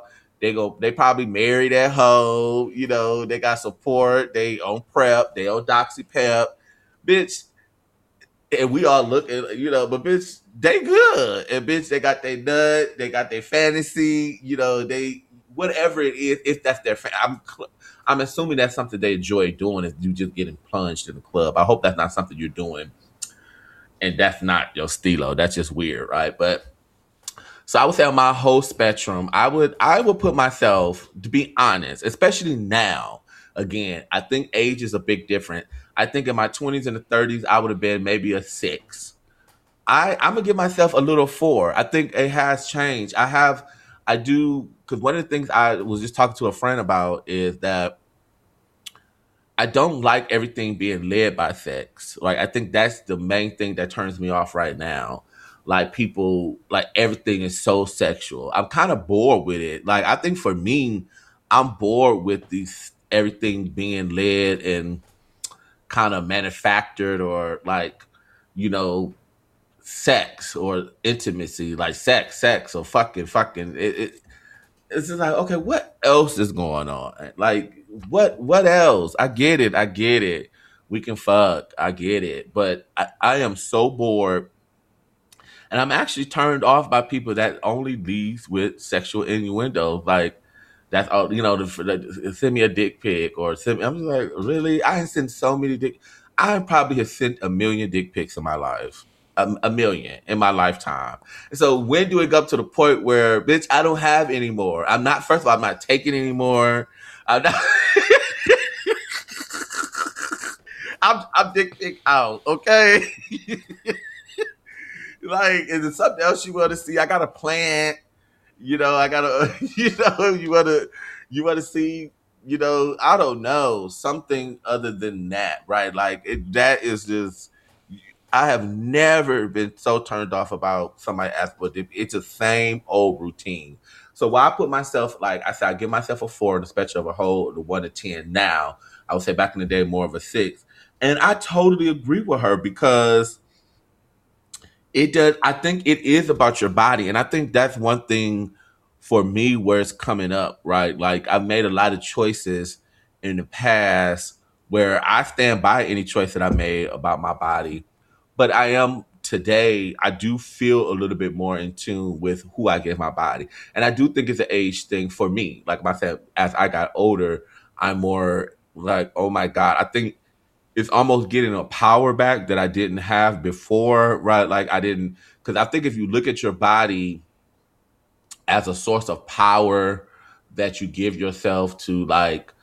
They probably marry that hoe. You know, they got support. They on prep. They on Doxy Pep, bitch. And we all look at, you know, but bitch, they good. And bitch, they got their nut. They got their fantasy. You know, they whatever it is. If that's their I'm assuming that's something they enjoy doing. Is you just getting plunged in the club. I hope that's not something you're doing, and that's not your stilo. That's just weird, right? But. So I would say on my whole spectrum, I would put myself, to be honest, especially now. Again, I think age is a big difference. I think in my 20s and the 30s, I would have been maybe a 6. I'm gonna give myself a little 4. I think it has changed. I do, because one of the things I was just talking to a friend about is that I don't like everything being led by sex. Like, I think that's the main thing that turns me off right now. Like, people, like, everything is so sexual. I'm kind of bored with it. Like, I think for me, I'm bored with everything being led and kind of manufactured, or like, you know, sex or intimacy, like sex or fucking. It's just like, okay, what else is going on? Like, what else? I get it. We can fuck. I get it. But I am so bored. And I'm actually turned off by people that only leads with sexual innuendo. Like, that's all, you know, send me a dick pic or send me. I'm just like, really? I have sent so many I probably have sent 1 million dick pics in my life. 1 million in my lifetime. And so when do it go up to the point where, bitch, I don't have any more? First of all, I'm not taking anymore. I'm not. I'm dick pic out, okay? Like, is there something else you want to see? I got a plant, you know. I got a, you know, you want to see, you know. I don't know, something other than that, right? Like, that is just. I have never been so turned off about somebody asking for dick. It's the same old routine. So while I put myself, like I said, I give myself a 4 in the spectrum of a whole, the 1 to 10. Now, I would say back in the day more of a 6, and I totally agree with her because. It does. I think it is about your body. And I think that's one thing for me where it's coming up, right? Like, I've made a lot of choices in the past where I stand by any choice that I made about my body. But today, I do feel a little bit more in tune with who I give my body. And I do think it's an age thing for me. Like I said, as I got older, I'm more like, oh my God, I think it's almost getting a power back that I didn't have before, right? Like, because I think if you look at your body as a source of power that you give yourself to, like,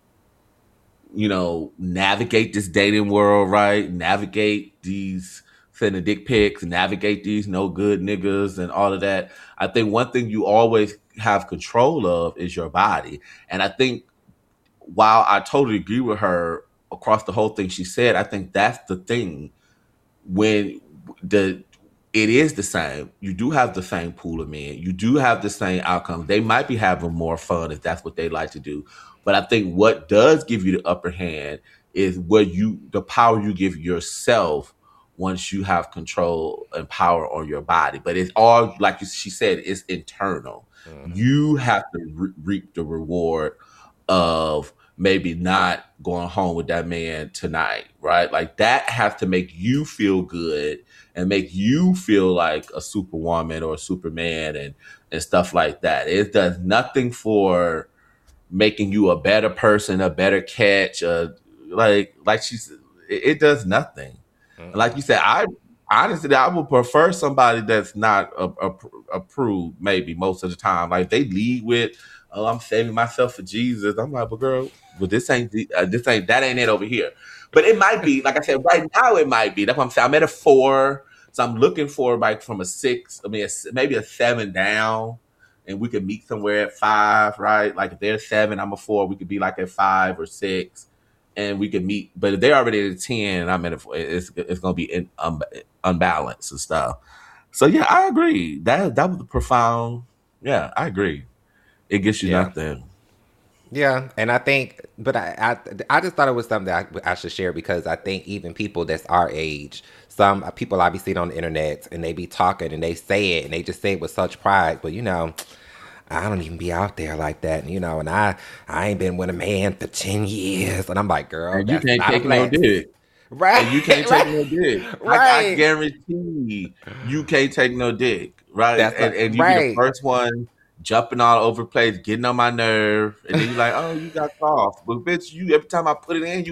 you know, navigate this dating world, right? Navigate these sending dick pics, navigate these no good niggas and all of that. I think one thing you always have control of is your body. And I think while I totally agree with her, across the whole thing she said, I think that's the thing. When it is the same, you do have the same pool of men, you do have the same outcomes. They might be having more fun if that's what they like to do, but I think what does give you the upper hand is the power you give yourself once you have control and power on your body. But it's all, like she said, it's internal. Mm-hmm. You have to reap the reward of maybe not going home with that man tonight, right? Like, that has to make you feel good and make you feel like a superwoman or a superman and stuff like that. It does nothing for making you a better person, a better catch. Like she said, it does nothing. Mm-hmm. Like you said, I would prefer somebody that's not approved maybe most of the time. Like, they lead with, oh, I'm saving myself for Jesus. I'm like, but girl, but that ain't it over here. But it might be, like I said, right now it might be. That's what I'm saying. I'm at a 4, so I'm looking for like from a 6. I mean, maybe a 7 down, and we could meet somewhere at 5, right? Like, if they're 7, I'm a 4. We could be like at 5 or 6, and we could meet. But if they're already at a 10, and I'm at a 4, it's gonna be unbalanced and stuff. So yeah, I agree. That was profound. Yeah, I agree. It gets you nothing. Yeah, and I think, but I just thought it was something that I should share, because I think even people that's our age, some people I be seeing on the internet, and they be talking and they say it and they just say it with such pride. But, you know, I don't even be out there like that, you know, and I ain't been with a man for 10 years. And I'm like, girl, And you that's can't not a take no flex. dick. Right. And you can't take no dick. I Right. guarantee you can't take no dick. Right. That's And you be the first one jumping all over the place, getting on my nerve. And then you're like, oh, you got soft. But bitch, you every time I put it in, you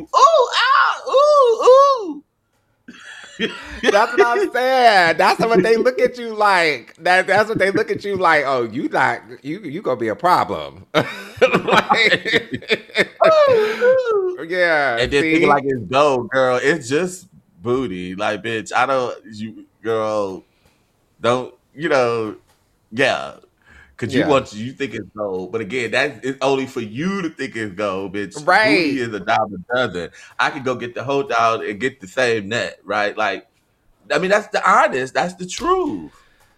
ooh. That's what I'm saying. That's what they look at you like. That's what they look at you like. Oh, you gonna be a problem. Yeah. And then thinking like it's gold, girl. It's just booty. Like, bitch, yeah. Cause you think it's gold, but again, that is only for you to think it's gold, bitch. Right. Booty is a dime a dozen. I could go get the whole dog and get the same net, right? Like, I mean, that's the honest. That's the truth.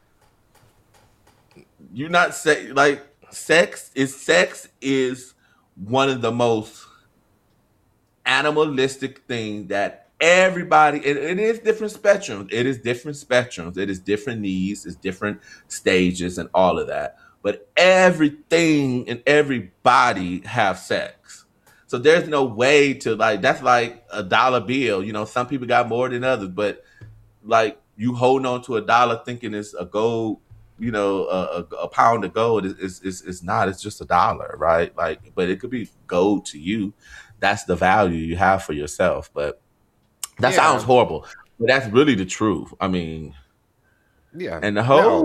You're not saying like sex is one of the most animalistic thing that everybody. It is different spectrums. It is different spectrums. It is different needs. It's different stages and all of that. But everything and everybody have sex. So there's no way to like, that's like a dollar bill. You know, some people got more than others, but like you holding on to $1 thinking it's a gold, you know, a pound of gold is not. It's just $1, right? Like, but it could be gold to you. That's the value you have for yourself. But that sounds horrible, but that's really the truth. I mean, yeah. And the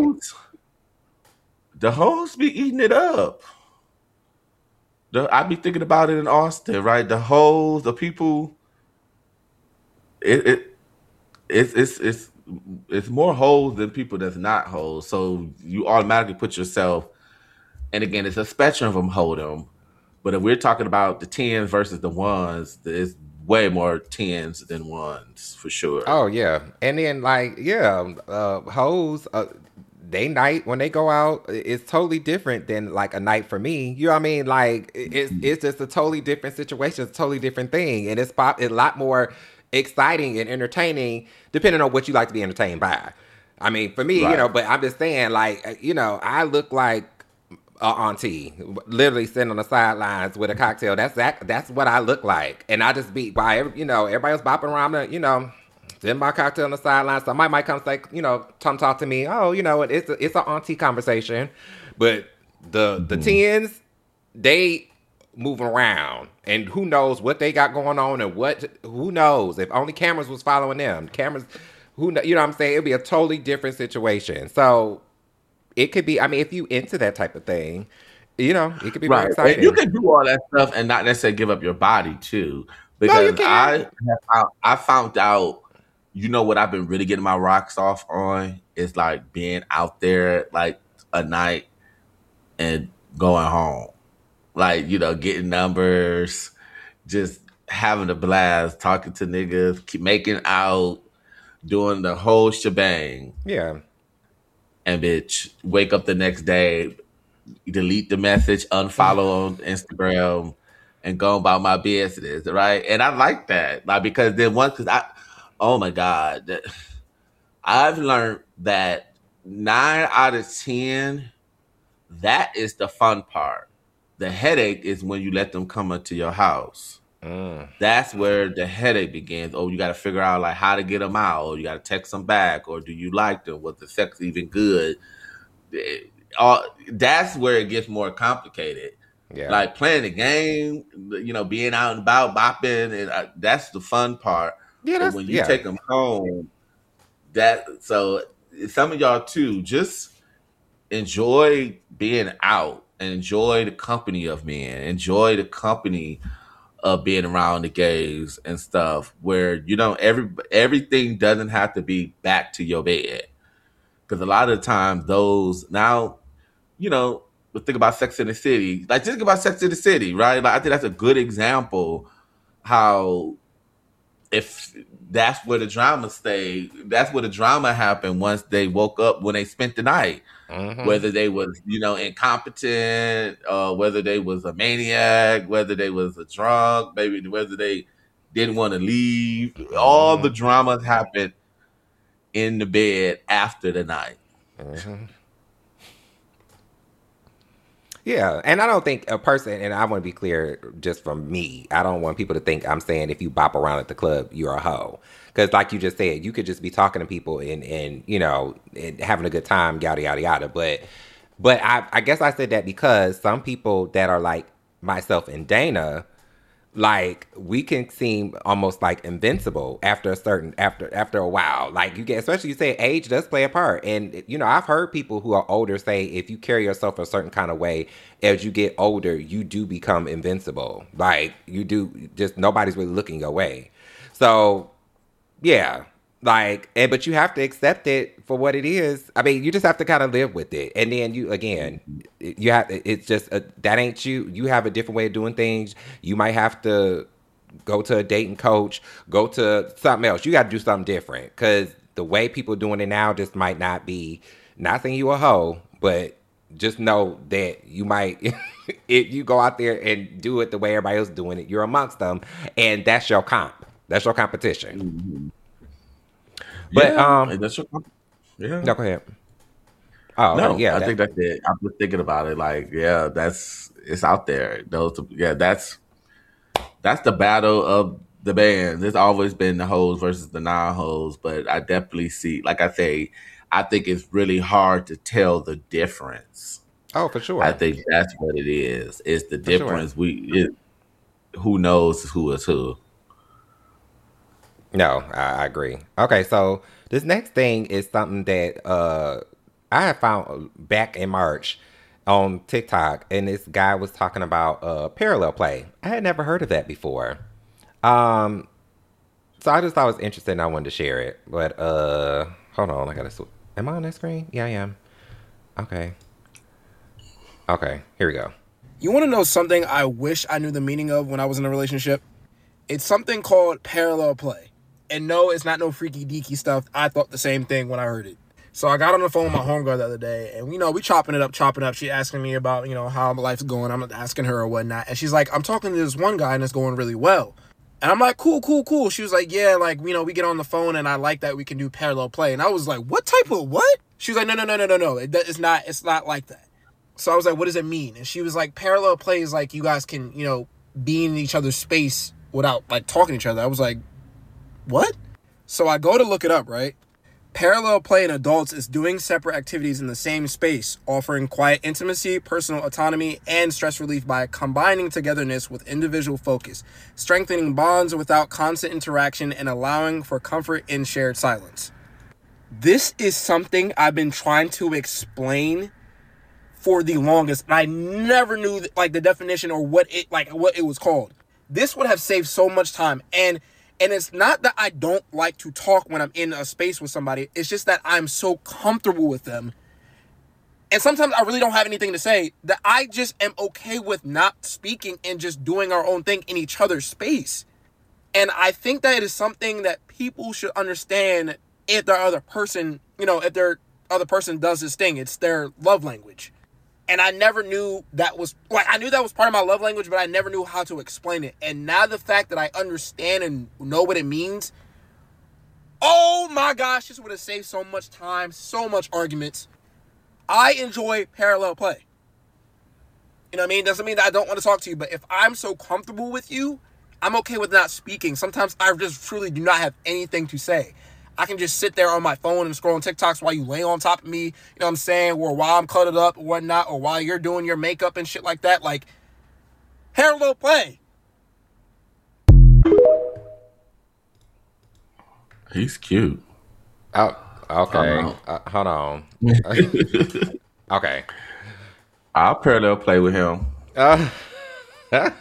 hoes be eating it up. I be thinking about it in Austin, right? The hoes, the people. It's more hoes than people that's not hoes. So you automatically put yourself. And again, it's a spectrum of them hold'em. But if we're talking about the 10s versus the ones, there's way more 10s than ones for sure. Oh yeah, and then like hoes. They night when they go out, it's totally different than like a night for me. You know what I mean? Like it's just a totally different situation, it's a totally different thing, and it's a lot more exciting and entertaining depending on what you like to be entertained by. I mean, for me, right. You know, but I'm just saying, like, you know, I look like a auntie, literally sitting on the sidelines with a cocktail. That's what I look like, and I just be by, you know, everybody else bopping around, you know. Then my cocktail on the sidelines. Somebody might come say, you know, come talk to me. Oh, you know, it's an auntie conversation. But the tens, they moving around, and who knows what they got going on, and who knows if only cameras was following them. Cameras, you know what I'm saying? It'd be a totally different situation. So it could be. I mean, if you into that type of thing, you know, it could be very exciting. And you can do all that stuff and not necessarily give up your body too, because I found out. You know what I've been really getting my rocks off on is like being out there like a night and going home. Like, you know, getting numbers, just having a blast, talking to niggas, keep making out, doing the whole shebang. Yeah. And bitch, wake up the next day, delete the message, unfollow on Instagram, and go about my business, right? And I like that. Like, because then oh my God. I've learned that 9 out of 10, that is the fun part. The headache is when you let them come into your house. That's where the headache begins. Oh, you got to figure out like how to get them out. Or you got to text them back. Or do you like them? Was the sex even good? That's where it gets more complicated. Yeah. Like playing the game, you know, being out and about, bopping, and that's the fun part. Yeah, but when you take them home, so some of y'all too, just enjoy being out and enjoy the company of men, enjoy the company of being around the gays and stuff, where you don't everything doesn't have to be back to your bed, because a lot of the times those now, you know, think about Sex in the City, like just think about Sex in the City, right? Like I think that's a good example how. If that's where the drama stayed, that's where the drama happened once they woke up, when they spent the night. Mm-hmm. Whether they was, you know, incompetent, whether they was a maniac, whether they was a drunk, maybe whether they didn't want to leave. Mm-hmm. All the dramas happened in the bed after the night. Mm-hmm. Yeah, and I don't think a person, and I want to be clear just from me, I don't want people to think I'm saying if you bop around at the club, you're a hoe. Because like you just said, you could just be talking to people and you know, and having a good time, yada, yada, yada. But I guess I said that because some people that are like myself and Dana, like we can seem almost like invincible after a while. Like you get, especially you say age does play a part. And you know, I've heard people who are older say if you carry yourself a certain kind of way as you get older, you do become invincible. Like you do, just nobody's really looking your way. So yeah. Like, but you have to accept it for what it is. I mean, you just have to kind of live with it. And then it's just, that ain't you. You have a different way of doing things. You might have to go to a dating coach, go to something else. You got to do something different because the way people doing it now just might not be, not saying you a hoe, but just know that you might, if you go out there and do it the way everybody else is doing it, you're amongst them. And that's your comp. That's your competition. Mm-hmm. But that's your no, go ahead. Oh no, yeah, I think that's it. I'm just thinking about it. Like, yeah, it's out there. That's the battle of the bands. It's always been the hoes versus the non-hoes, but I definitely see, like I say, I think it's really hard to tell the difference. Oh, for sure. I think that's what it is. It's the difference. Sure. Who knows who is who. No, I agree. Okay, so this next thing is something that I have found back in March on TikTok, and this guy was talking about parallel play. I had never heard of that before. So I just thought it was interesting and I wanted to share it. But hold on, I gotta am I on that screen? Yeah, I am. Okay, here we go. You want to know something I wish I knew the meaning of when I was in a relationship? It's something called parallel play. And no, it's not no freaky deaky stuff. I thought the same thing when I heard it. So I got on the phone with my homegirl the other day, and we chopping it up. She asking me about, how my life's going. I'm asking her or whatnot. And she's like, I'm talking to this one guy and it's going really well. And I'm like, cool. She was like, yeah, like, we get on the phone and I like that we can do parallel play. And I was like, what type of what? She was like, no. It's not like that. So I was like, what does it mean? And she was like, parallel play is like you guys can, be in each other's space without like talking to each other. I was like, what? So I go to look it up, right? Parallel play in adults is doing separate activities in the same space, offering quiet intimacy, personal autonomy, and stress relief by combining togetherness with individual focus, strengthening bonds without constant interaction, and allowing for comfort in shared silence. This is something I've been trying to explain for the longest, and I never knew like the definition or what it was called. This would have saved so much time. And it's not that I don't like to talk when I'm in a space with somebody. It's just that I'm so comfortable with them. And sometimes I really don't have anything to say that I just am okay with not speaking and just doing our own thing in each other's space. And I think that it is something that people should understand if their other person, if their other person does this thing. It's their love language. And I never knew that was, I knew that was part of my love language, but I never knew how to explain it. And now the fact that I understand and know what it means, oh my gosh, this would have saved so much time, so much arguments. I enjoy parallel play. You know what I mean? Doesn't mean that I don't want to talk to you, but if I'm so comfortable with you, I'm okay with not speaking. Sometimes I just truly do not have anything to say. I can just sit there on my phone and scroll on TikToks while you lay on top of me, you know what I'm saying, or while I'm cluttered up or whatnot, or while you're doing your makeup and shit like that. Like, parallel play. He's cute. Oh, okay. Hold on. Okay. I'll parallel play with him. Yeah,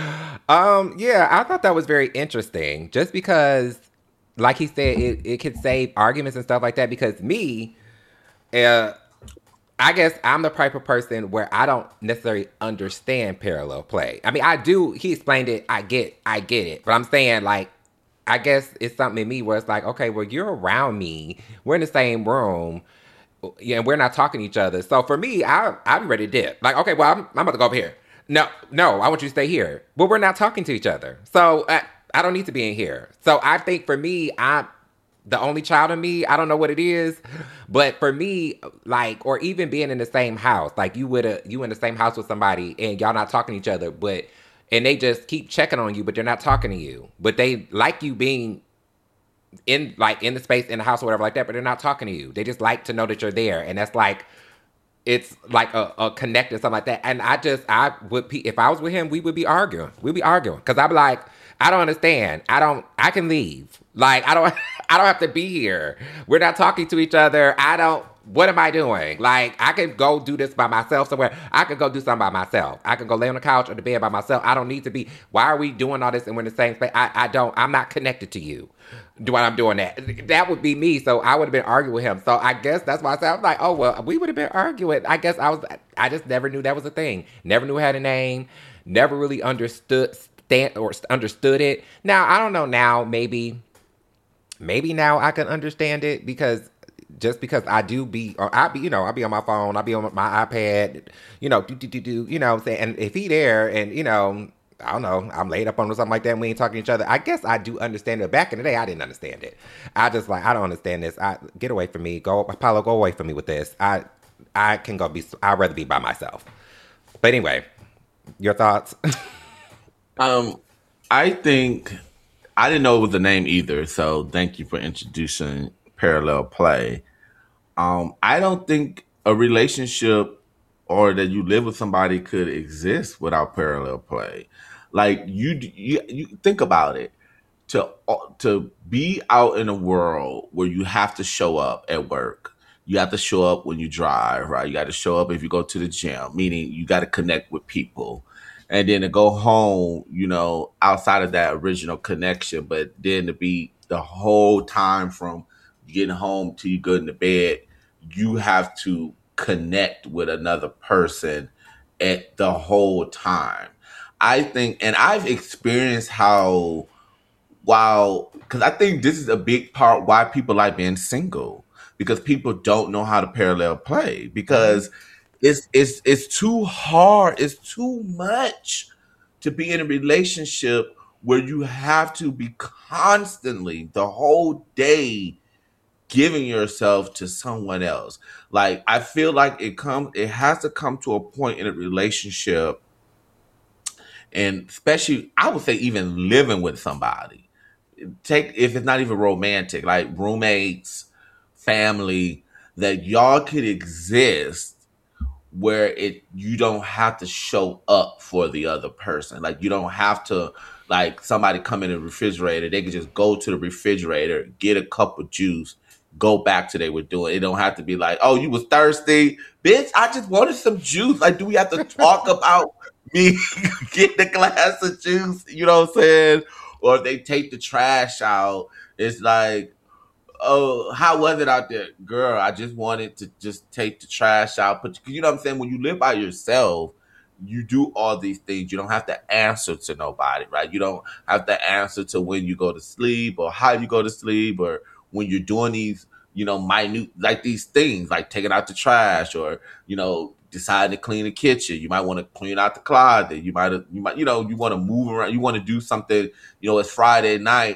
I thought that was very interesting just because, like he said, it could save arguments and stuff like that because me, I guess I'm the type of person where I don't necessarily understand parallel play. I mean, I do. He explained it. I get it. But I'm saying, like, I guess it's something in me where it's like, okay, well, you're around me. We're in the same room. Yeah, and we're not talking to each other. So for me, I'm ready to dip. Like, okay, well, I'm about to go over here. No, I want you to stay here. But we're not talking to each other. So I don't need to be in here. So I think for me, the only child in me. I don't know what it is. But for me, like, or even being in the same house, like you in the same house with somebody and y'all not talking to each other, and they just keep checking on you, but they're not talking to you. But they like you being in the space in the house or whatever like that, but they're not talking to you. They just like to know that you're there. And that's like, it's like a connect or something like that. And I would, if I was with him, we would be arguing. We'd be arguing. Cause I'd be like, I don't understand. I can leave. Like, I don't have to be here. We're not talking to each other. What am I doing? Like, I can go do this by myself somewhere. I could go do something by myself. I can go lay on the couch or the bed by myself. I don't need to be, why are we doing all this and we're in the same space? I'm not connected to you when I'm doing that. That would be me. So I would have been arguing with him. So I guess that's why I said, I'm like, oh, well, we would have been arguing. I guess I just never knew that was a thing. Never knew it had a name. Never really understood it. Now, I don't know now, maybe now I can understand it because I'll be on my phone, I'll be on my iPad, you know what I'm saying? And if he there and, I don't know, I'm laid up on or something like that and we ain't talking to each other, I guess I do understand it. Back in the day, I didn't understand it. I just like, I don't understand this. Get away from me. Apollo, go away from me with this. I'd rather be by myself. But anyway, your thoughts? I think I didn't know it was the name either, so thank you for introducing Parallel Play. I don't think a relationship or that you live with somebody could exist without parallel play. Like you think about it. To be out in a world where you have to show up at work, you have to show up when you drive, right? You got to show up if you go to the gym, meaning you got to connect with people. And then to go home, outside of that original connection, but then to be the whole time from getting home to you going to bed, you have to connect with another person at the whole time. I think, and I've experienced how, because I think this is a big part why people like being single, because people don't know how to parallel play, because it's too hard, it's too much to be in a relationship where you have to be constantly the whole day giving yourself to someone else. Like, I feel like it has to come to a point in a relationship, and especially I would say even living with somebody. If it's not even romantic, like roommates, family, that y'all could exist where you don't have to show up for the other person. Like, you don't have to, like, somebody come in the refrigerator, they can just go to the refrigerator, get a cup of juice, go back to they were doing. It don't have to be like, oh, you was thirsty, bitch, I just wanted some juice. Like, do we have to talk about me getting a glass of juice? You know what I'm saying? Or if they take the trash out, it's like, oh, how was it out there? Girl, I just wanted to just take the trash out. But you know what I'm saying? When you live by yourself, you do all these things. You don't have to answer to nobody, right? You don't have to answer to when you go to sleep or how you go to sleep, or when you're doing these, minute, like these things, like taking out the trash, or, deciding to clean the kitchen. You might want to clean out the closet. You might, you want to move around. You want to do something, it's Friday night,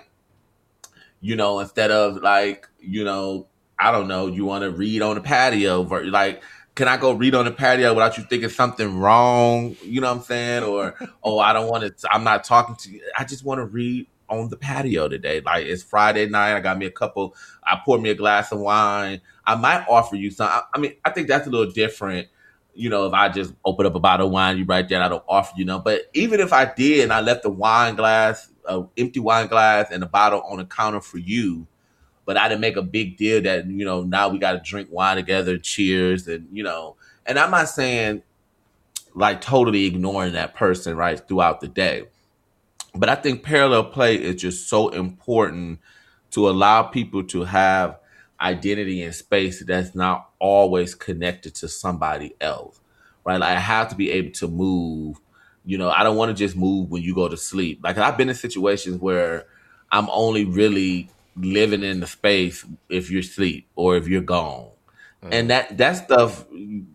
instead of like, I don't know, you want to read on the patio, like, can I go read on the patio without you thinking something wrong? You know what I'm saying? Or, oh, I'm not talking to you. I just want to read on the patio today. Like, it's Friday night. I poured me a glass of wine. I might offer you some. I mean, I think that's a little different. If I just open up a bottle of wine, you right there, I don't offer you none. But even if I did and I left the wine glass, empty wine glass and a bottle on the counter for you, but I didn't make a big deal that, now we got to drink wine together, cheers. And, and I'm not saying like totally ignoring that person right throughout the day. But I think parallel play is just so important to allow people to have identity in space that's not always connected to somebody else, right? Like, I have to be able to move. I don't want to just move when you go to sleep. Like, I've been in situations where I'm only really living in the space if you're asleep or if you're gone. And that stuff,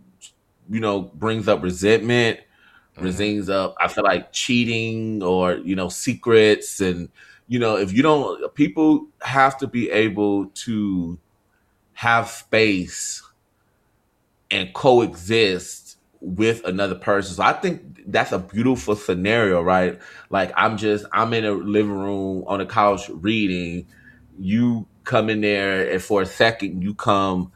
brings up resentment, brings up, I feel like, cheating or, secrets and, if you don't, people have to be able to have space and coexist with another person. So I think that's a beautiful scenario, right? Like I'm in a living room on a couch reading. You come in there, and for a second you come,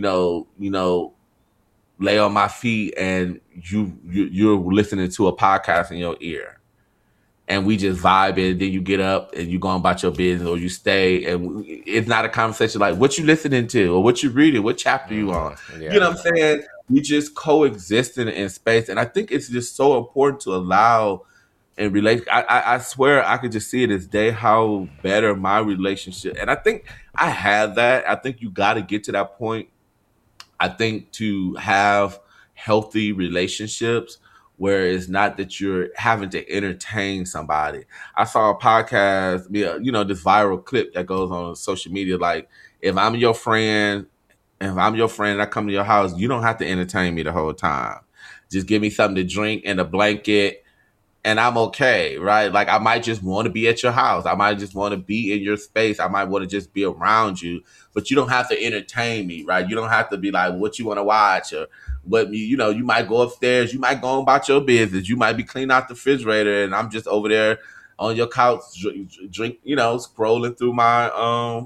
lay on my feet, and you're listening to a podcast in your ear, and we just vibe it. Then you get up and you go about your business, or you stay, and it's not a conversation like what you listening to or what you reading, what chapter you on. Yeah. You know what I'm saying? We just coexisting in space, and I think it's just so important to allow and relate. I swear I could just see it as day how better my relationship, and I think I have that. I think you got to get to that point. I think to have healthy relationships where it's not that you're having to entertain somebody. I saw a podcast, this viral clip that goes on social media. Like, if I'm your friend and I come to your house, you don't have to entertain me the whole time. Just give me something to drink and a blanket, and I'm okay, right? Like, I might just want to be at your house. I might just want to be in your space. I might want to just be around you, but you don't have to entertain me, right? You don't have to be like, what you want to watch, or what, you might go upstairs. You might go about your business. You might be cleaning out the refrigerator, and I'm just over there on your couch, scrolling through my,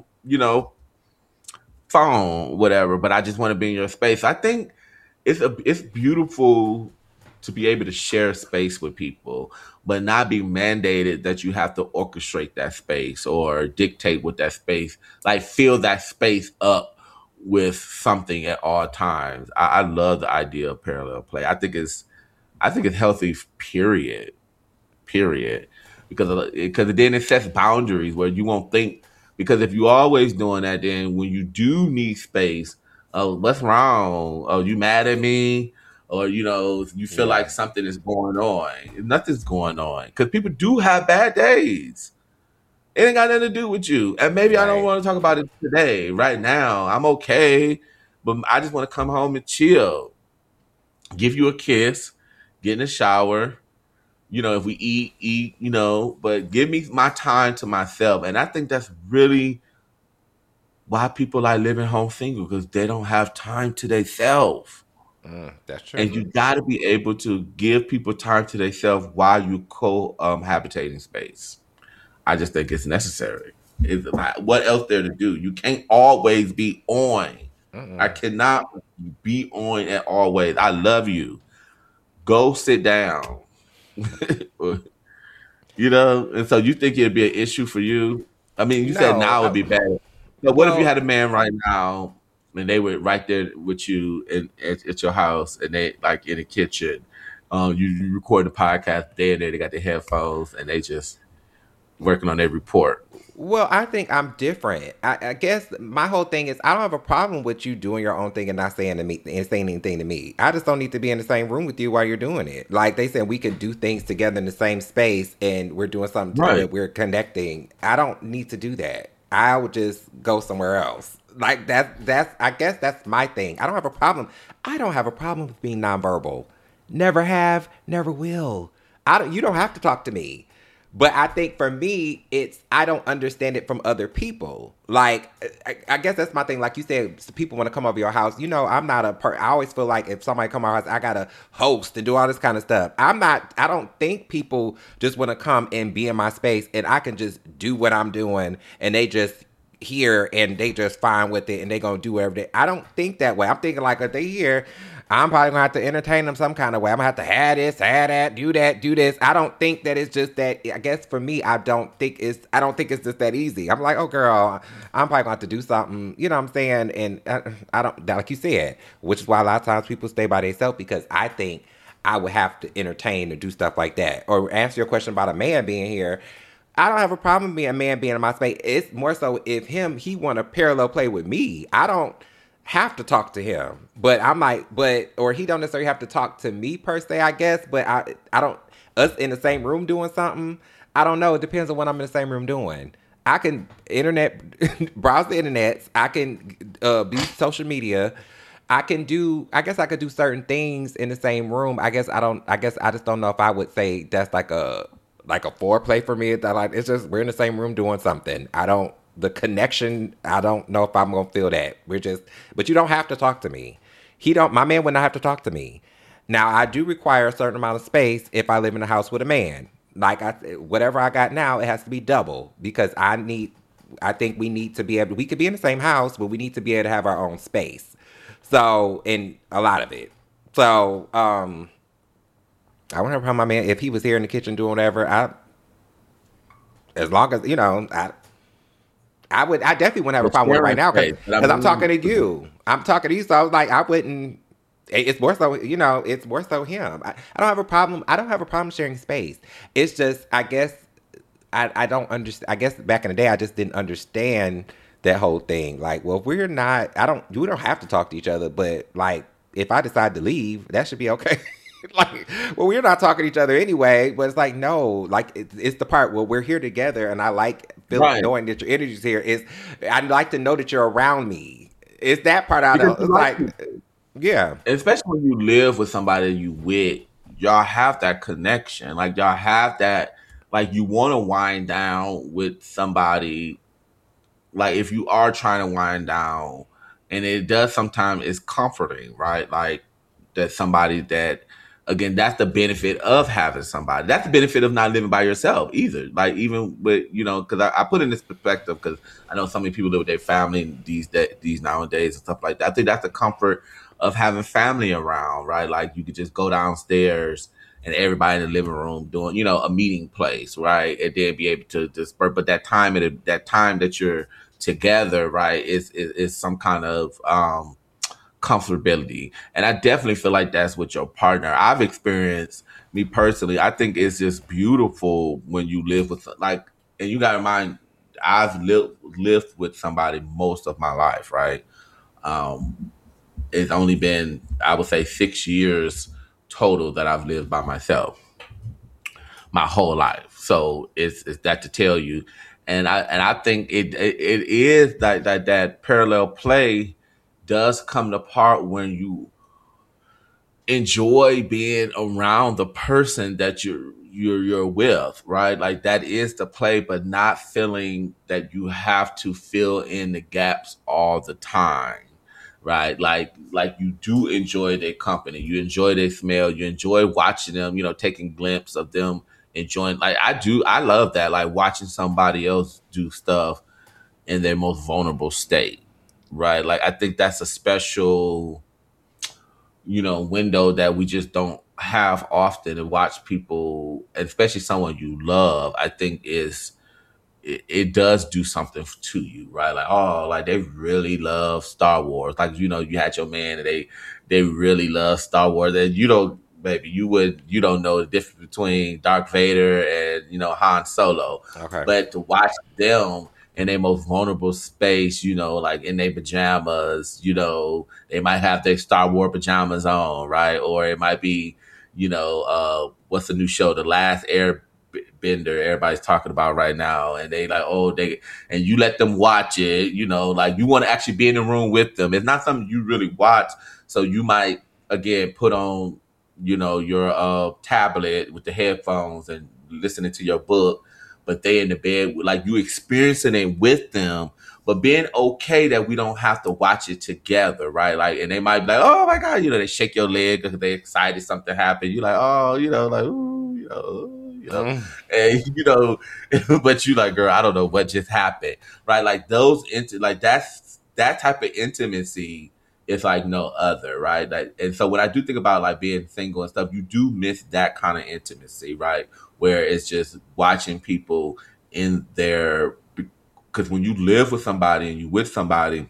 phone, whatever. But I just want to be in your space. I think it's beautiful to be able to share space with people, but not be mandated that you have to orchestrate that space or dictate with that space, like fill that space up with something at all times. I love the idea of parallel play. I think it's healthy, period, because then it sets boundaries where you won't think, because if you're always doing that, then when you do need space, oh, what's wrong? Oh, you mad at me? Or, you feel like something is going on. Nothing's going on. Because people do have bad days. It ain't got nothing to do with you. And maybe I don't want to talk about it today, right now. I'm okay. But I just want to come home and chill. Give you a kiss. Get in the shower. If we eat, but give me my time to myself. And I think that's really why people like living home single, because they don't have time to themselves. That's true. And you got to be able to give people time to themselves while you cohabitating space. I just think it's necessary. It's like, what else there to do? You can't always be on. I cannot be on at always. I love you. Go sit down. And so you think it'd be an issue for you? I mean, you said now would be bad. So what if you had a man right now, and they were right there with you at your house, and they like in the kitchen, you record the podcast there, they got the headphones, and they just working on their report. Well, I think I'm different. I guess my whole thing is I don't have a problem with you doing your own thing and not saying anything to me. I just don't need to be in the same room with you while you're doing it. Like they said, we could do things together in the same space, and we're doing something together. We're connecting. I don't need to do that. I would just go somewhere else. Like that's I guess that's my thing. I don't have a problem. I don't have a problem with being nonverbal. Never have, never will. You don't have to talk to me. But I think for me, I don't understand it from other people. Like, I guess that's my thing. Like you said, people want to come over your house. I'm not I always feel like if somebody come over my house, I got to host and do all this kind of stuff. I don't think people just want to come and be in my space and I can just do what I'm doing and they just here and they just fine with it and they going to do whatever I don't think that way. I'm thinking like if they here, I'm probably going to have to entertain them some kind of way. I'm going to have this, have that, do this. I don't think that it's just that. I guess for me, I don't think it's just that easy. I'm like, oh, girl, I'm probably going to have to do something. You know what I'm saying? And I don't, like you said, which is why a lot of times people stay by themselves, because I think I would have to entertain or do stuff like that. Or answer your question about a man being here. I don't have a problem being a man being in my space. It's more so if he want to parallel play with me. I don't have to talk to him, but I'm like, or he don't necessarily have to talk to me per se, I guess, but I don't, us in the same room doing something, I don't know. It depends on what I'm in the same room doing. I can browse the internet. I can be social media. I guess I could do certain things in the same room. I guess I just don't know if I would say that's like a like a foreplay for me. That like it's just we're in the same room doing something. The connection. I don't know if I'm gonna feel that. But you don't have to talk to me. My man would not have to talk to me. Now I do require a certain amount of space if I live in a house with a man. Like whatever I got now, it has to be double because I think we need to be able. We could be in the same house, but we need to be able to have our own space. So, in a lot of it. So, I wouldn't have a problem, my man, if he was here in the kitchen doing whatever. As long as I definitely wouldn't have a problem with it right now because I'm talking to you. I'm talking to you, so I was like, I wouldn't. It's more so, it's more so him. I don't have a problem. I don't have a problem sharing space. It's just, I guess, I don't understand. I guess back in the day, I just didn't understand that whole thing. Like, well, if we're not, we don't have to talk to each other, but like, if I decide to leave, that should be okay. Like, well, we're not talking to each other anyway, but it's like, no, like it's the part where we're here together and I like feeling, knowing that your energy's here I'd like to know that you're around me. It's that part I don't like. Yeah. Especially when you live with somebody you with, y'all have that connection. Like y'all have that, like you want to wind down with somebody. Like if you are trying to wind down, and it does sometimes, it's comforting, right? Like that somebody that, again, that's the benefit of having somebody. That's the benefit of not living by yourself either. Like even with, because I put in this perspective because I know so many people live with their family these nowadays and stuff like that. I think that's the comfort of having family around, right? Like you could just go downstairs and everybody in the living room doing, a meeting place, right? And then be able to disperse. But that time that you're together, right, is some kind of comfortability. And I definitely feel like that's with your partner. I've experienced, me personally, I think it's just beautiful when you live with, like, and you got to mind, I've lived with somebody most of my life, right? It's only been, I would say, 6 years total that I've lived by myself my whole life. So it's that to tell you. And I think it is that parallel play does come to part when you enjoy being around the person that you're with, right? Like that is the play, but not feeling that you have to fill in the gaps all the time, right? Like you do enjoy their company, you enjoy their smell, you enjoy watching them, taking glimpses of them enjoying. Like I love that, like watching somebody else do stuff in their most vulnerable state, right? Like I think that's a special, window that we just don't have often, to watch people, especially someone you love. I think it does do something to you, right? Like, oh, like they really love Star Wars. Like, you had your man and they really love Star Wars. And you don't know the difference between Darth Vader and, Han Solo. Okay. But to watch them in their most vulnerable space, like in their pajamas, they might have their Star Wars pajamas on, right? Or it might be, what's the new show? The Last Airbender everybody's talking about right now. And they like, and you let them watch it, like you want to actually be in the room with them. It's not something you really watch. So you might, again, put on, your tablet with the headphones and listening to your book, but they in the bed, like you experiencing it with them, but being okay that we don't have to watch it together, right? Like, and they might be like, oh my God, they shake your leg because they're excited something happened. You're like, oh, like, ooh, and but you like, girl, I don't know what just happened, right? Like that type of intimacy is like no other, right? Like, and so when I do think about like being single and stuff, you do miss that kind of intimacy, right? Where it's just watching people in their, because when you live with somebody and you with somebody,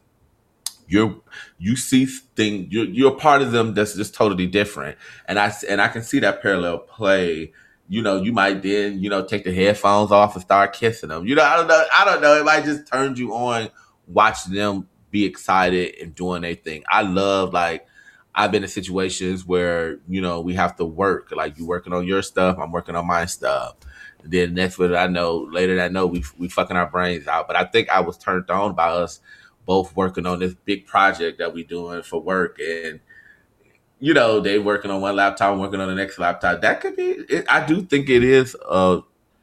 you see things, you're a part of them that's just totally different. And I can see that parallel play. You might then, take the headphones off and start kissing them. I don't know. It might just turn you on watching them be excited and doing their thing. I love, like, I've been in situations where, we have to work. Like, you working on your stuff, I'm working on my stuff. And then next later I know we fucking our brains out. But I think I was turned on by us both working on this big project that we doing for work. And, they working on one laptop, working on the next laptop. That could be, I do think it is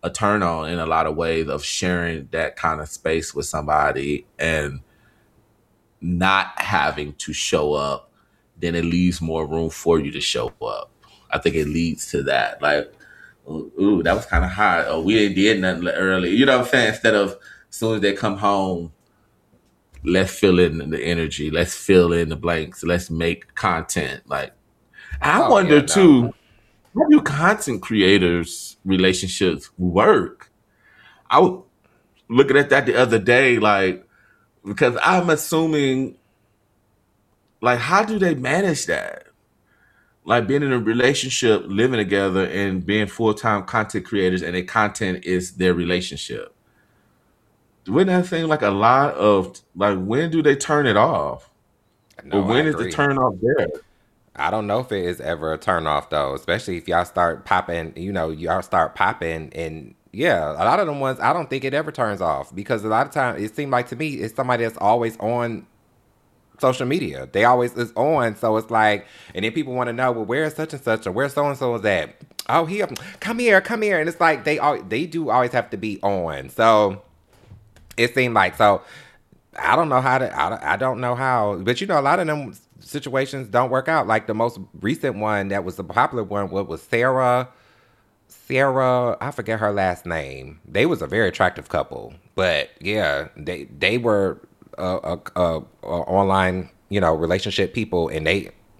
a turn on in a lot of ways of sharing that kind of space with somebody and not having to show up. Then it leaves more room for you to show up. I think it leads to that. Like, ooh, that was kind of hot. Oh, we didn't did nothing early. You know what I'm saying? Instead of as soon as they come home, let's fill in the energy. Let's fill in the blanks. Let's make content. Like, I wonder too, how do content creators' relationships work? I was looking at that the other day, like, because I'm assuming, like, how do they manage that? Like being in a relationship, living together, and being full-time content creators, and their content is their relationship. Wouldn't that seem like a lot of, like, when do they turn it off? No, or when is the turn off there? I don't know if it is ever a turn off though, especially if y'all start popping, y'all start popping, and yeah, a lot of them ones, I don't think it ever turns off, because a lot of times it seems like to me it's somebody that's always on social media. They always is on, so it's like, and then people want to know, well, where's such and such, or where so and so is at? Oh, come here, and it's like they do always have to be on. So it seemed like, so I don't know how to, I don't know how, but a lot of them situations don't work out. Like the most recent one that was the popular one, what was Sarah, I forget her last name. They was a very attractive couple, but yeah, they were online, relationship people, and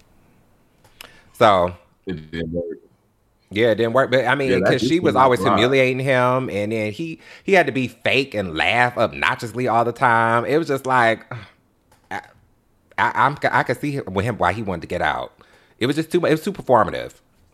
so it didn't work. Yeah, it didn't work. But I mean, because she was always humiliating him, and then he had to be fake and laugh obnoxiously all the time. It was just like, I could see with him why he wanted to get out. It was just too much. It was too performative.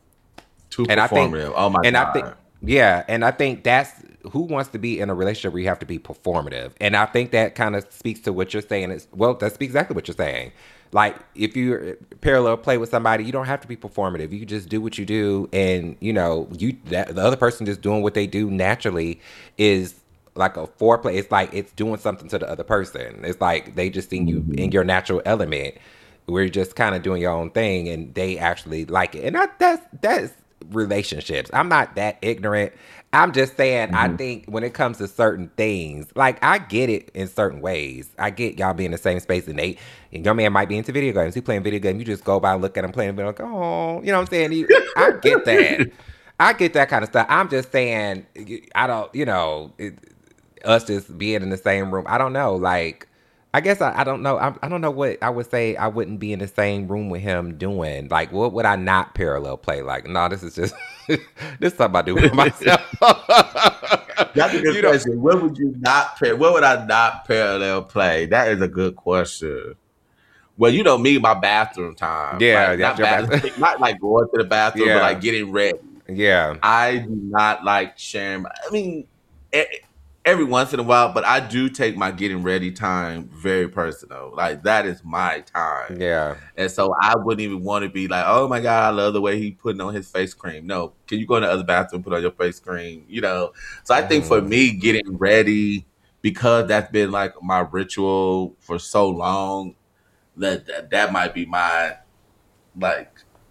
Oh my God. And I think that's who wants to be in a relationship where you have to be performative. And I think that kind of speaks to what you're saying. That speaks exactly what you're saying. Like, if you parallel play with somebody, you don't have to be performative. You can just do what you do, and the other person just doing what they do naturally is like a foreplay. It's like it's doing something to the other person. It's like they just seeing you in your natural element, where you're just kind of doing your own thing, and they actually like it. And that's relationships. I'm not that ignorant. I'm just saying, I think when it comes to certain things, like, I get it in certain ways. I get y'all be in the same space, and your man might be into video games. He playing video games. You just go by and look at him playing and be like, oh, you know what I'm saying? I get that. I get that kind of stuff. I'm just saying, I don't, us just being in the same room. I don't know. Like, I guess I don't know. I don't know what I would say I wouldn't be in the same room with him doing. Like, what would I not parallel play? Like, no, this is just, this is something I do with myself. That's a good question. What would you not what would I not parallel play? That is a good question. Well, me, my bathroom time. Yeah, like, that's your bathroom. Not like going to the bathroom, but like getting ready. Yeah. I do not like sharing. I mean, every once in a while, but I do take my getting ready time very personal. Like, that is my time. Yeah. And so I wouldn't even want to be like, oh my God, I love the way he putting on his face cream. No, can you go in the other bathroom, put on your face cream? So I think for me, getting ready, because that's been like my ritual for so long, that might be my, like,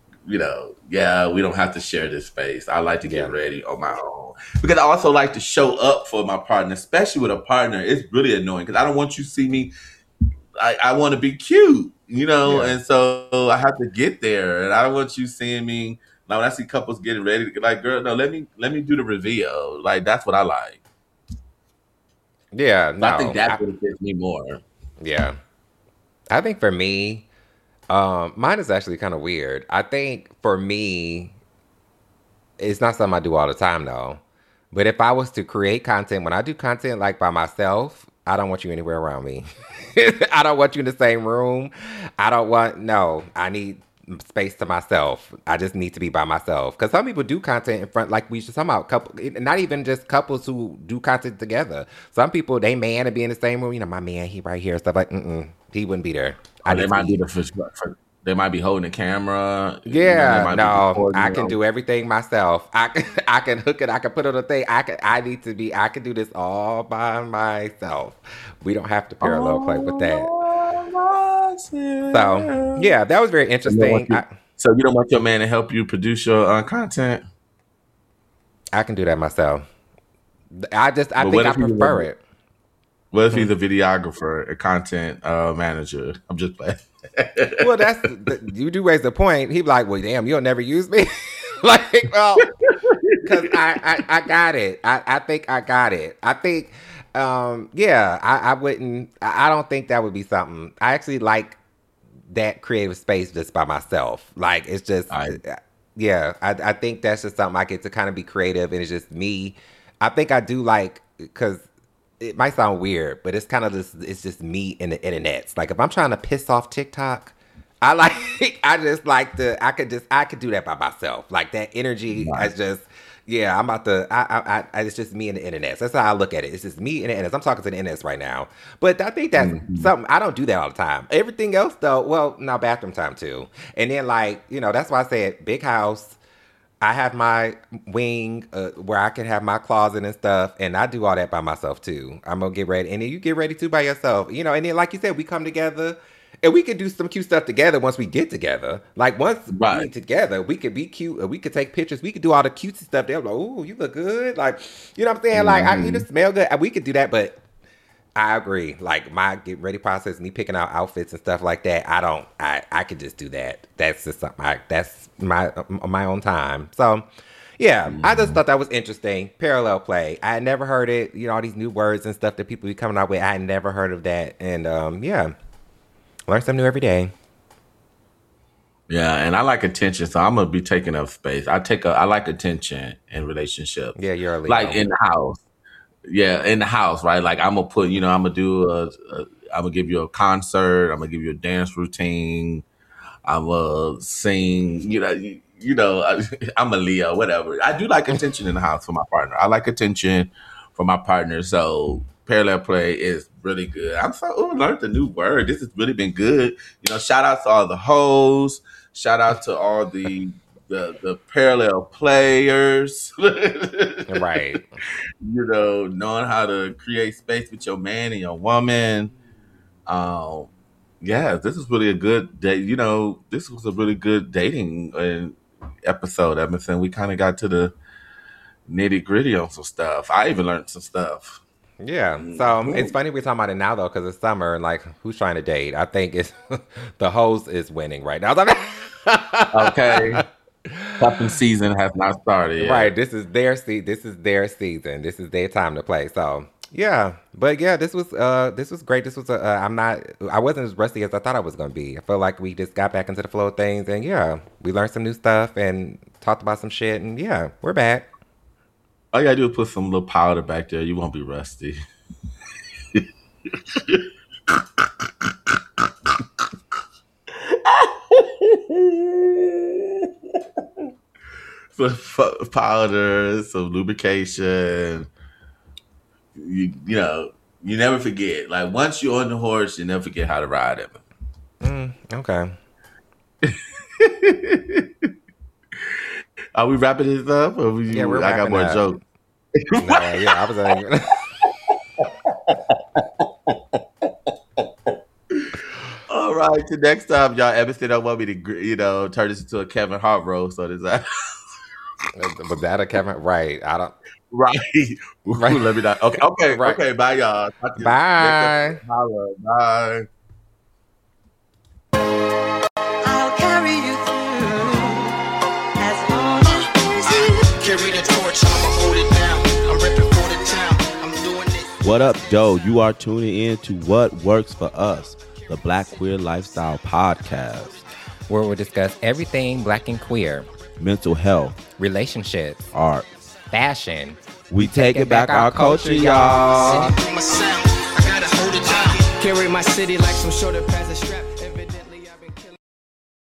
yeah, we don't have to share this space. I like to get ready on my own, because I also like to show up for my partner, especially with a partner. It's really annoying because I don't want you to see me. I want to be cute, and so I have to get there, and I don't want you seeing me. Like, when I see couples getting ready, like, girl, no, let me do the reveal. Like, that's what I like. Yeah, no, I think that would fit me more. Yeah, I think for me, mine is actually kind of weird. I think for me, it's not something I do all the time though. But if I was to create content, when I do content like by myself, I don't want you anywhere around me. I don't want you in the same room. I need space to myself. I just need to be by myself. Because some people do content in front, like we should talk about, not even just couples who do content together. Some people, they man to be in the same room. My man, he right here, stuff like, he wouldn't be there. They might be holding a camera. Yeah, no, I can do everything myself. I can hook it. I can put on a thing. I can do this all by myself. We don't have to parallel play with that. So, yeah, that was very interesting. So you don't want your man to help you produce your content? I can do that myself. I think I prefer it. What if he's a videographer, a content manager? I'm just playing. Well, you do raise the point. He'd be like, well, damn, you'll never use me. Like, well, because I got it. I think I got it. I think, I wouldn't, I don't think that would be something. I actually like that creative space just by myself. Like, it's just, I think that's just something I get to kind of be creative, and it's just me. I think I do like, because it might sound weird, but it's kind of it's just me in the internets. Like, if I'm trying to piss off TikTok, I could do that by myself. Like, that energy, it's just me in the internet. That's how I look at it. It's just me in the internet. I'm talking to the internet right now. But I think that's something, I don't do that all the time. Everything else, though, well, now bathroom time, too. And then, like, that's why I said big house. I have my wing where I can have my closet and stuff, and I do all that by myself, too. I'm going to get ready. And then you get ready, too, by yourself. And then, like you said, we come together. And we could do some cute stuff together once we get together. Like, once we're together, we could be cute. We could take pictures. We could do all the cutesy stuff. They're like, "Ooh, you look good." Like, you know what I'm saying? Like, you just smell good. We could do that, but I agree. Like, my get ready process, me picking out outfits and stuff like that, I could just do that. That's just something. That's my own time. So, yeah, I just thought that was interesting. Parallel play. I had never heard it. All these new words and stuff that people be coming out with. I had never heard of that. And, learn something new every day. Yeah, and I like attention, so I'm gonna be taking up space. I like attention in relationships. Yeah, you're a Leo. Like in the house. Yeah, in the house, right? Like, I'm gonna put, I'm gonna do I'm gonna give you a concert. I'm gonna give you a dance routine. I'm gonna sing. I'm a Leo, whatever. I do like attention in the house for my partner. I like attention for my partner, so parallel play is really good. I'm learned a new word. This has really been good. Shout out to all the hoes. Shout out to all the parallel players. Right. Knowing how to create space with your man and your woman. This is really a good day. This was a really good dating episode, Emerson. We kind of got to the nitty gritty on some stuff. I even learned some stuff. Yeah, so it's funny we're talking about it now, though, because it's summer and, like, who's trying to date? I think it's the host is winning right now. Okay. Cupping season has not started yet. Right, this is their season. This is their time to play. So, yeah. But, yeah, this was great. This was, I wasn't as rusty as I thought I was going to be. I feel like we just got back into the flow of things, and, yeah, we learned some new stuff and talked about some shit, and, yeah, we're back. All you gotta do is put some little powder back there. You won't be rusty. Some powder, some lubrication. You never forget. Like, once you're on the horse, you never forget how to ride it. Okay. Are we wrapping this up? Or yeah, we're I got more jokes. I was. All right. Till next time, y'all. Emerson don't want me to, turn this into a Kevin Hart roast. So is that? Was that a Kevin? Right. I don't. Right. Right. Let me know. Okay. Right. Okay. Bye, y'all. Bye. Bye. Carry the torch, I'ma hold it down. I'm repping for the town. I'm doing it. What up, doe? You are tuning in to What Works for Us, the Black Queer Lifestyle Podcast, where we discuss everything Black and queer, mental health, relationships, art, fashion. We taking back our culture, y'all. Carry my city like some shoulder pads and strap.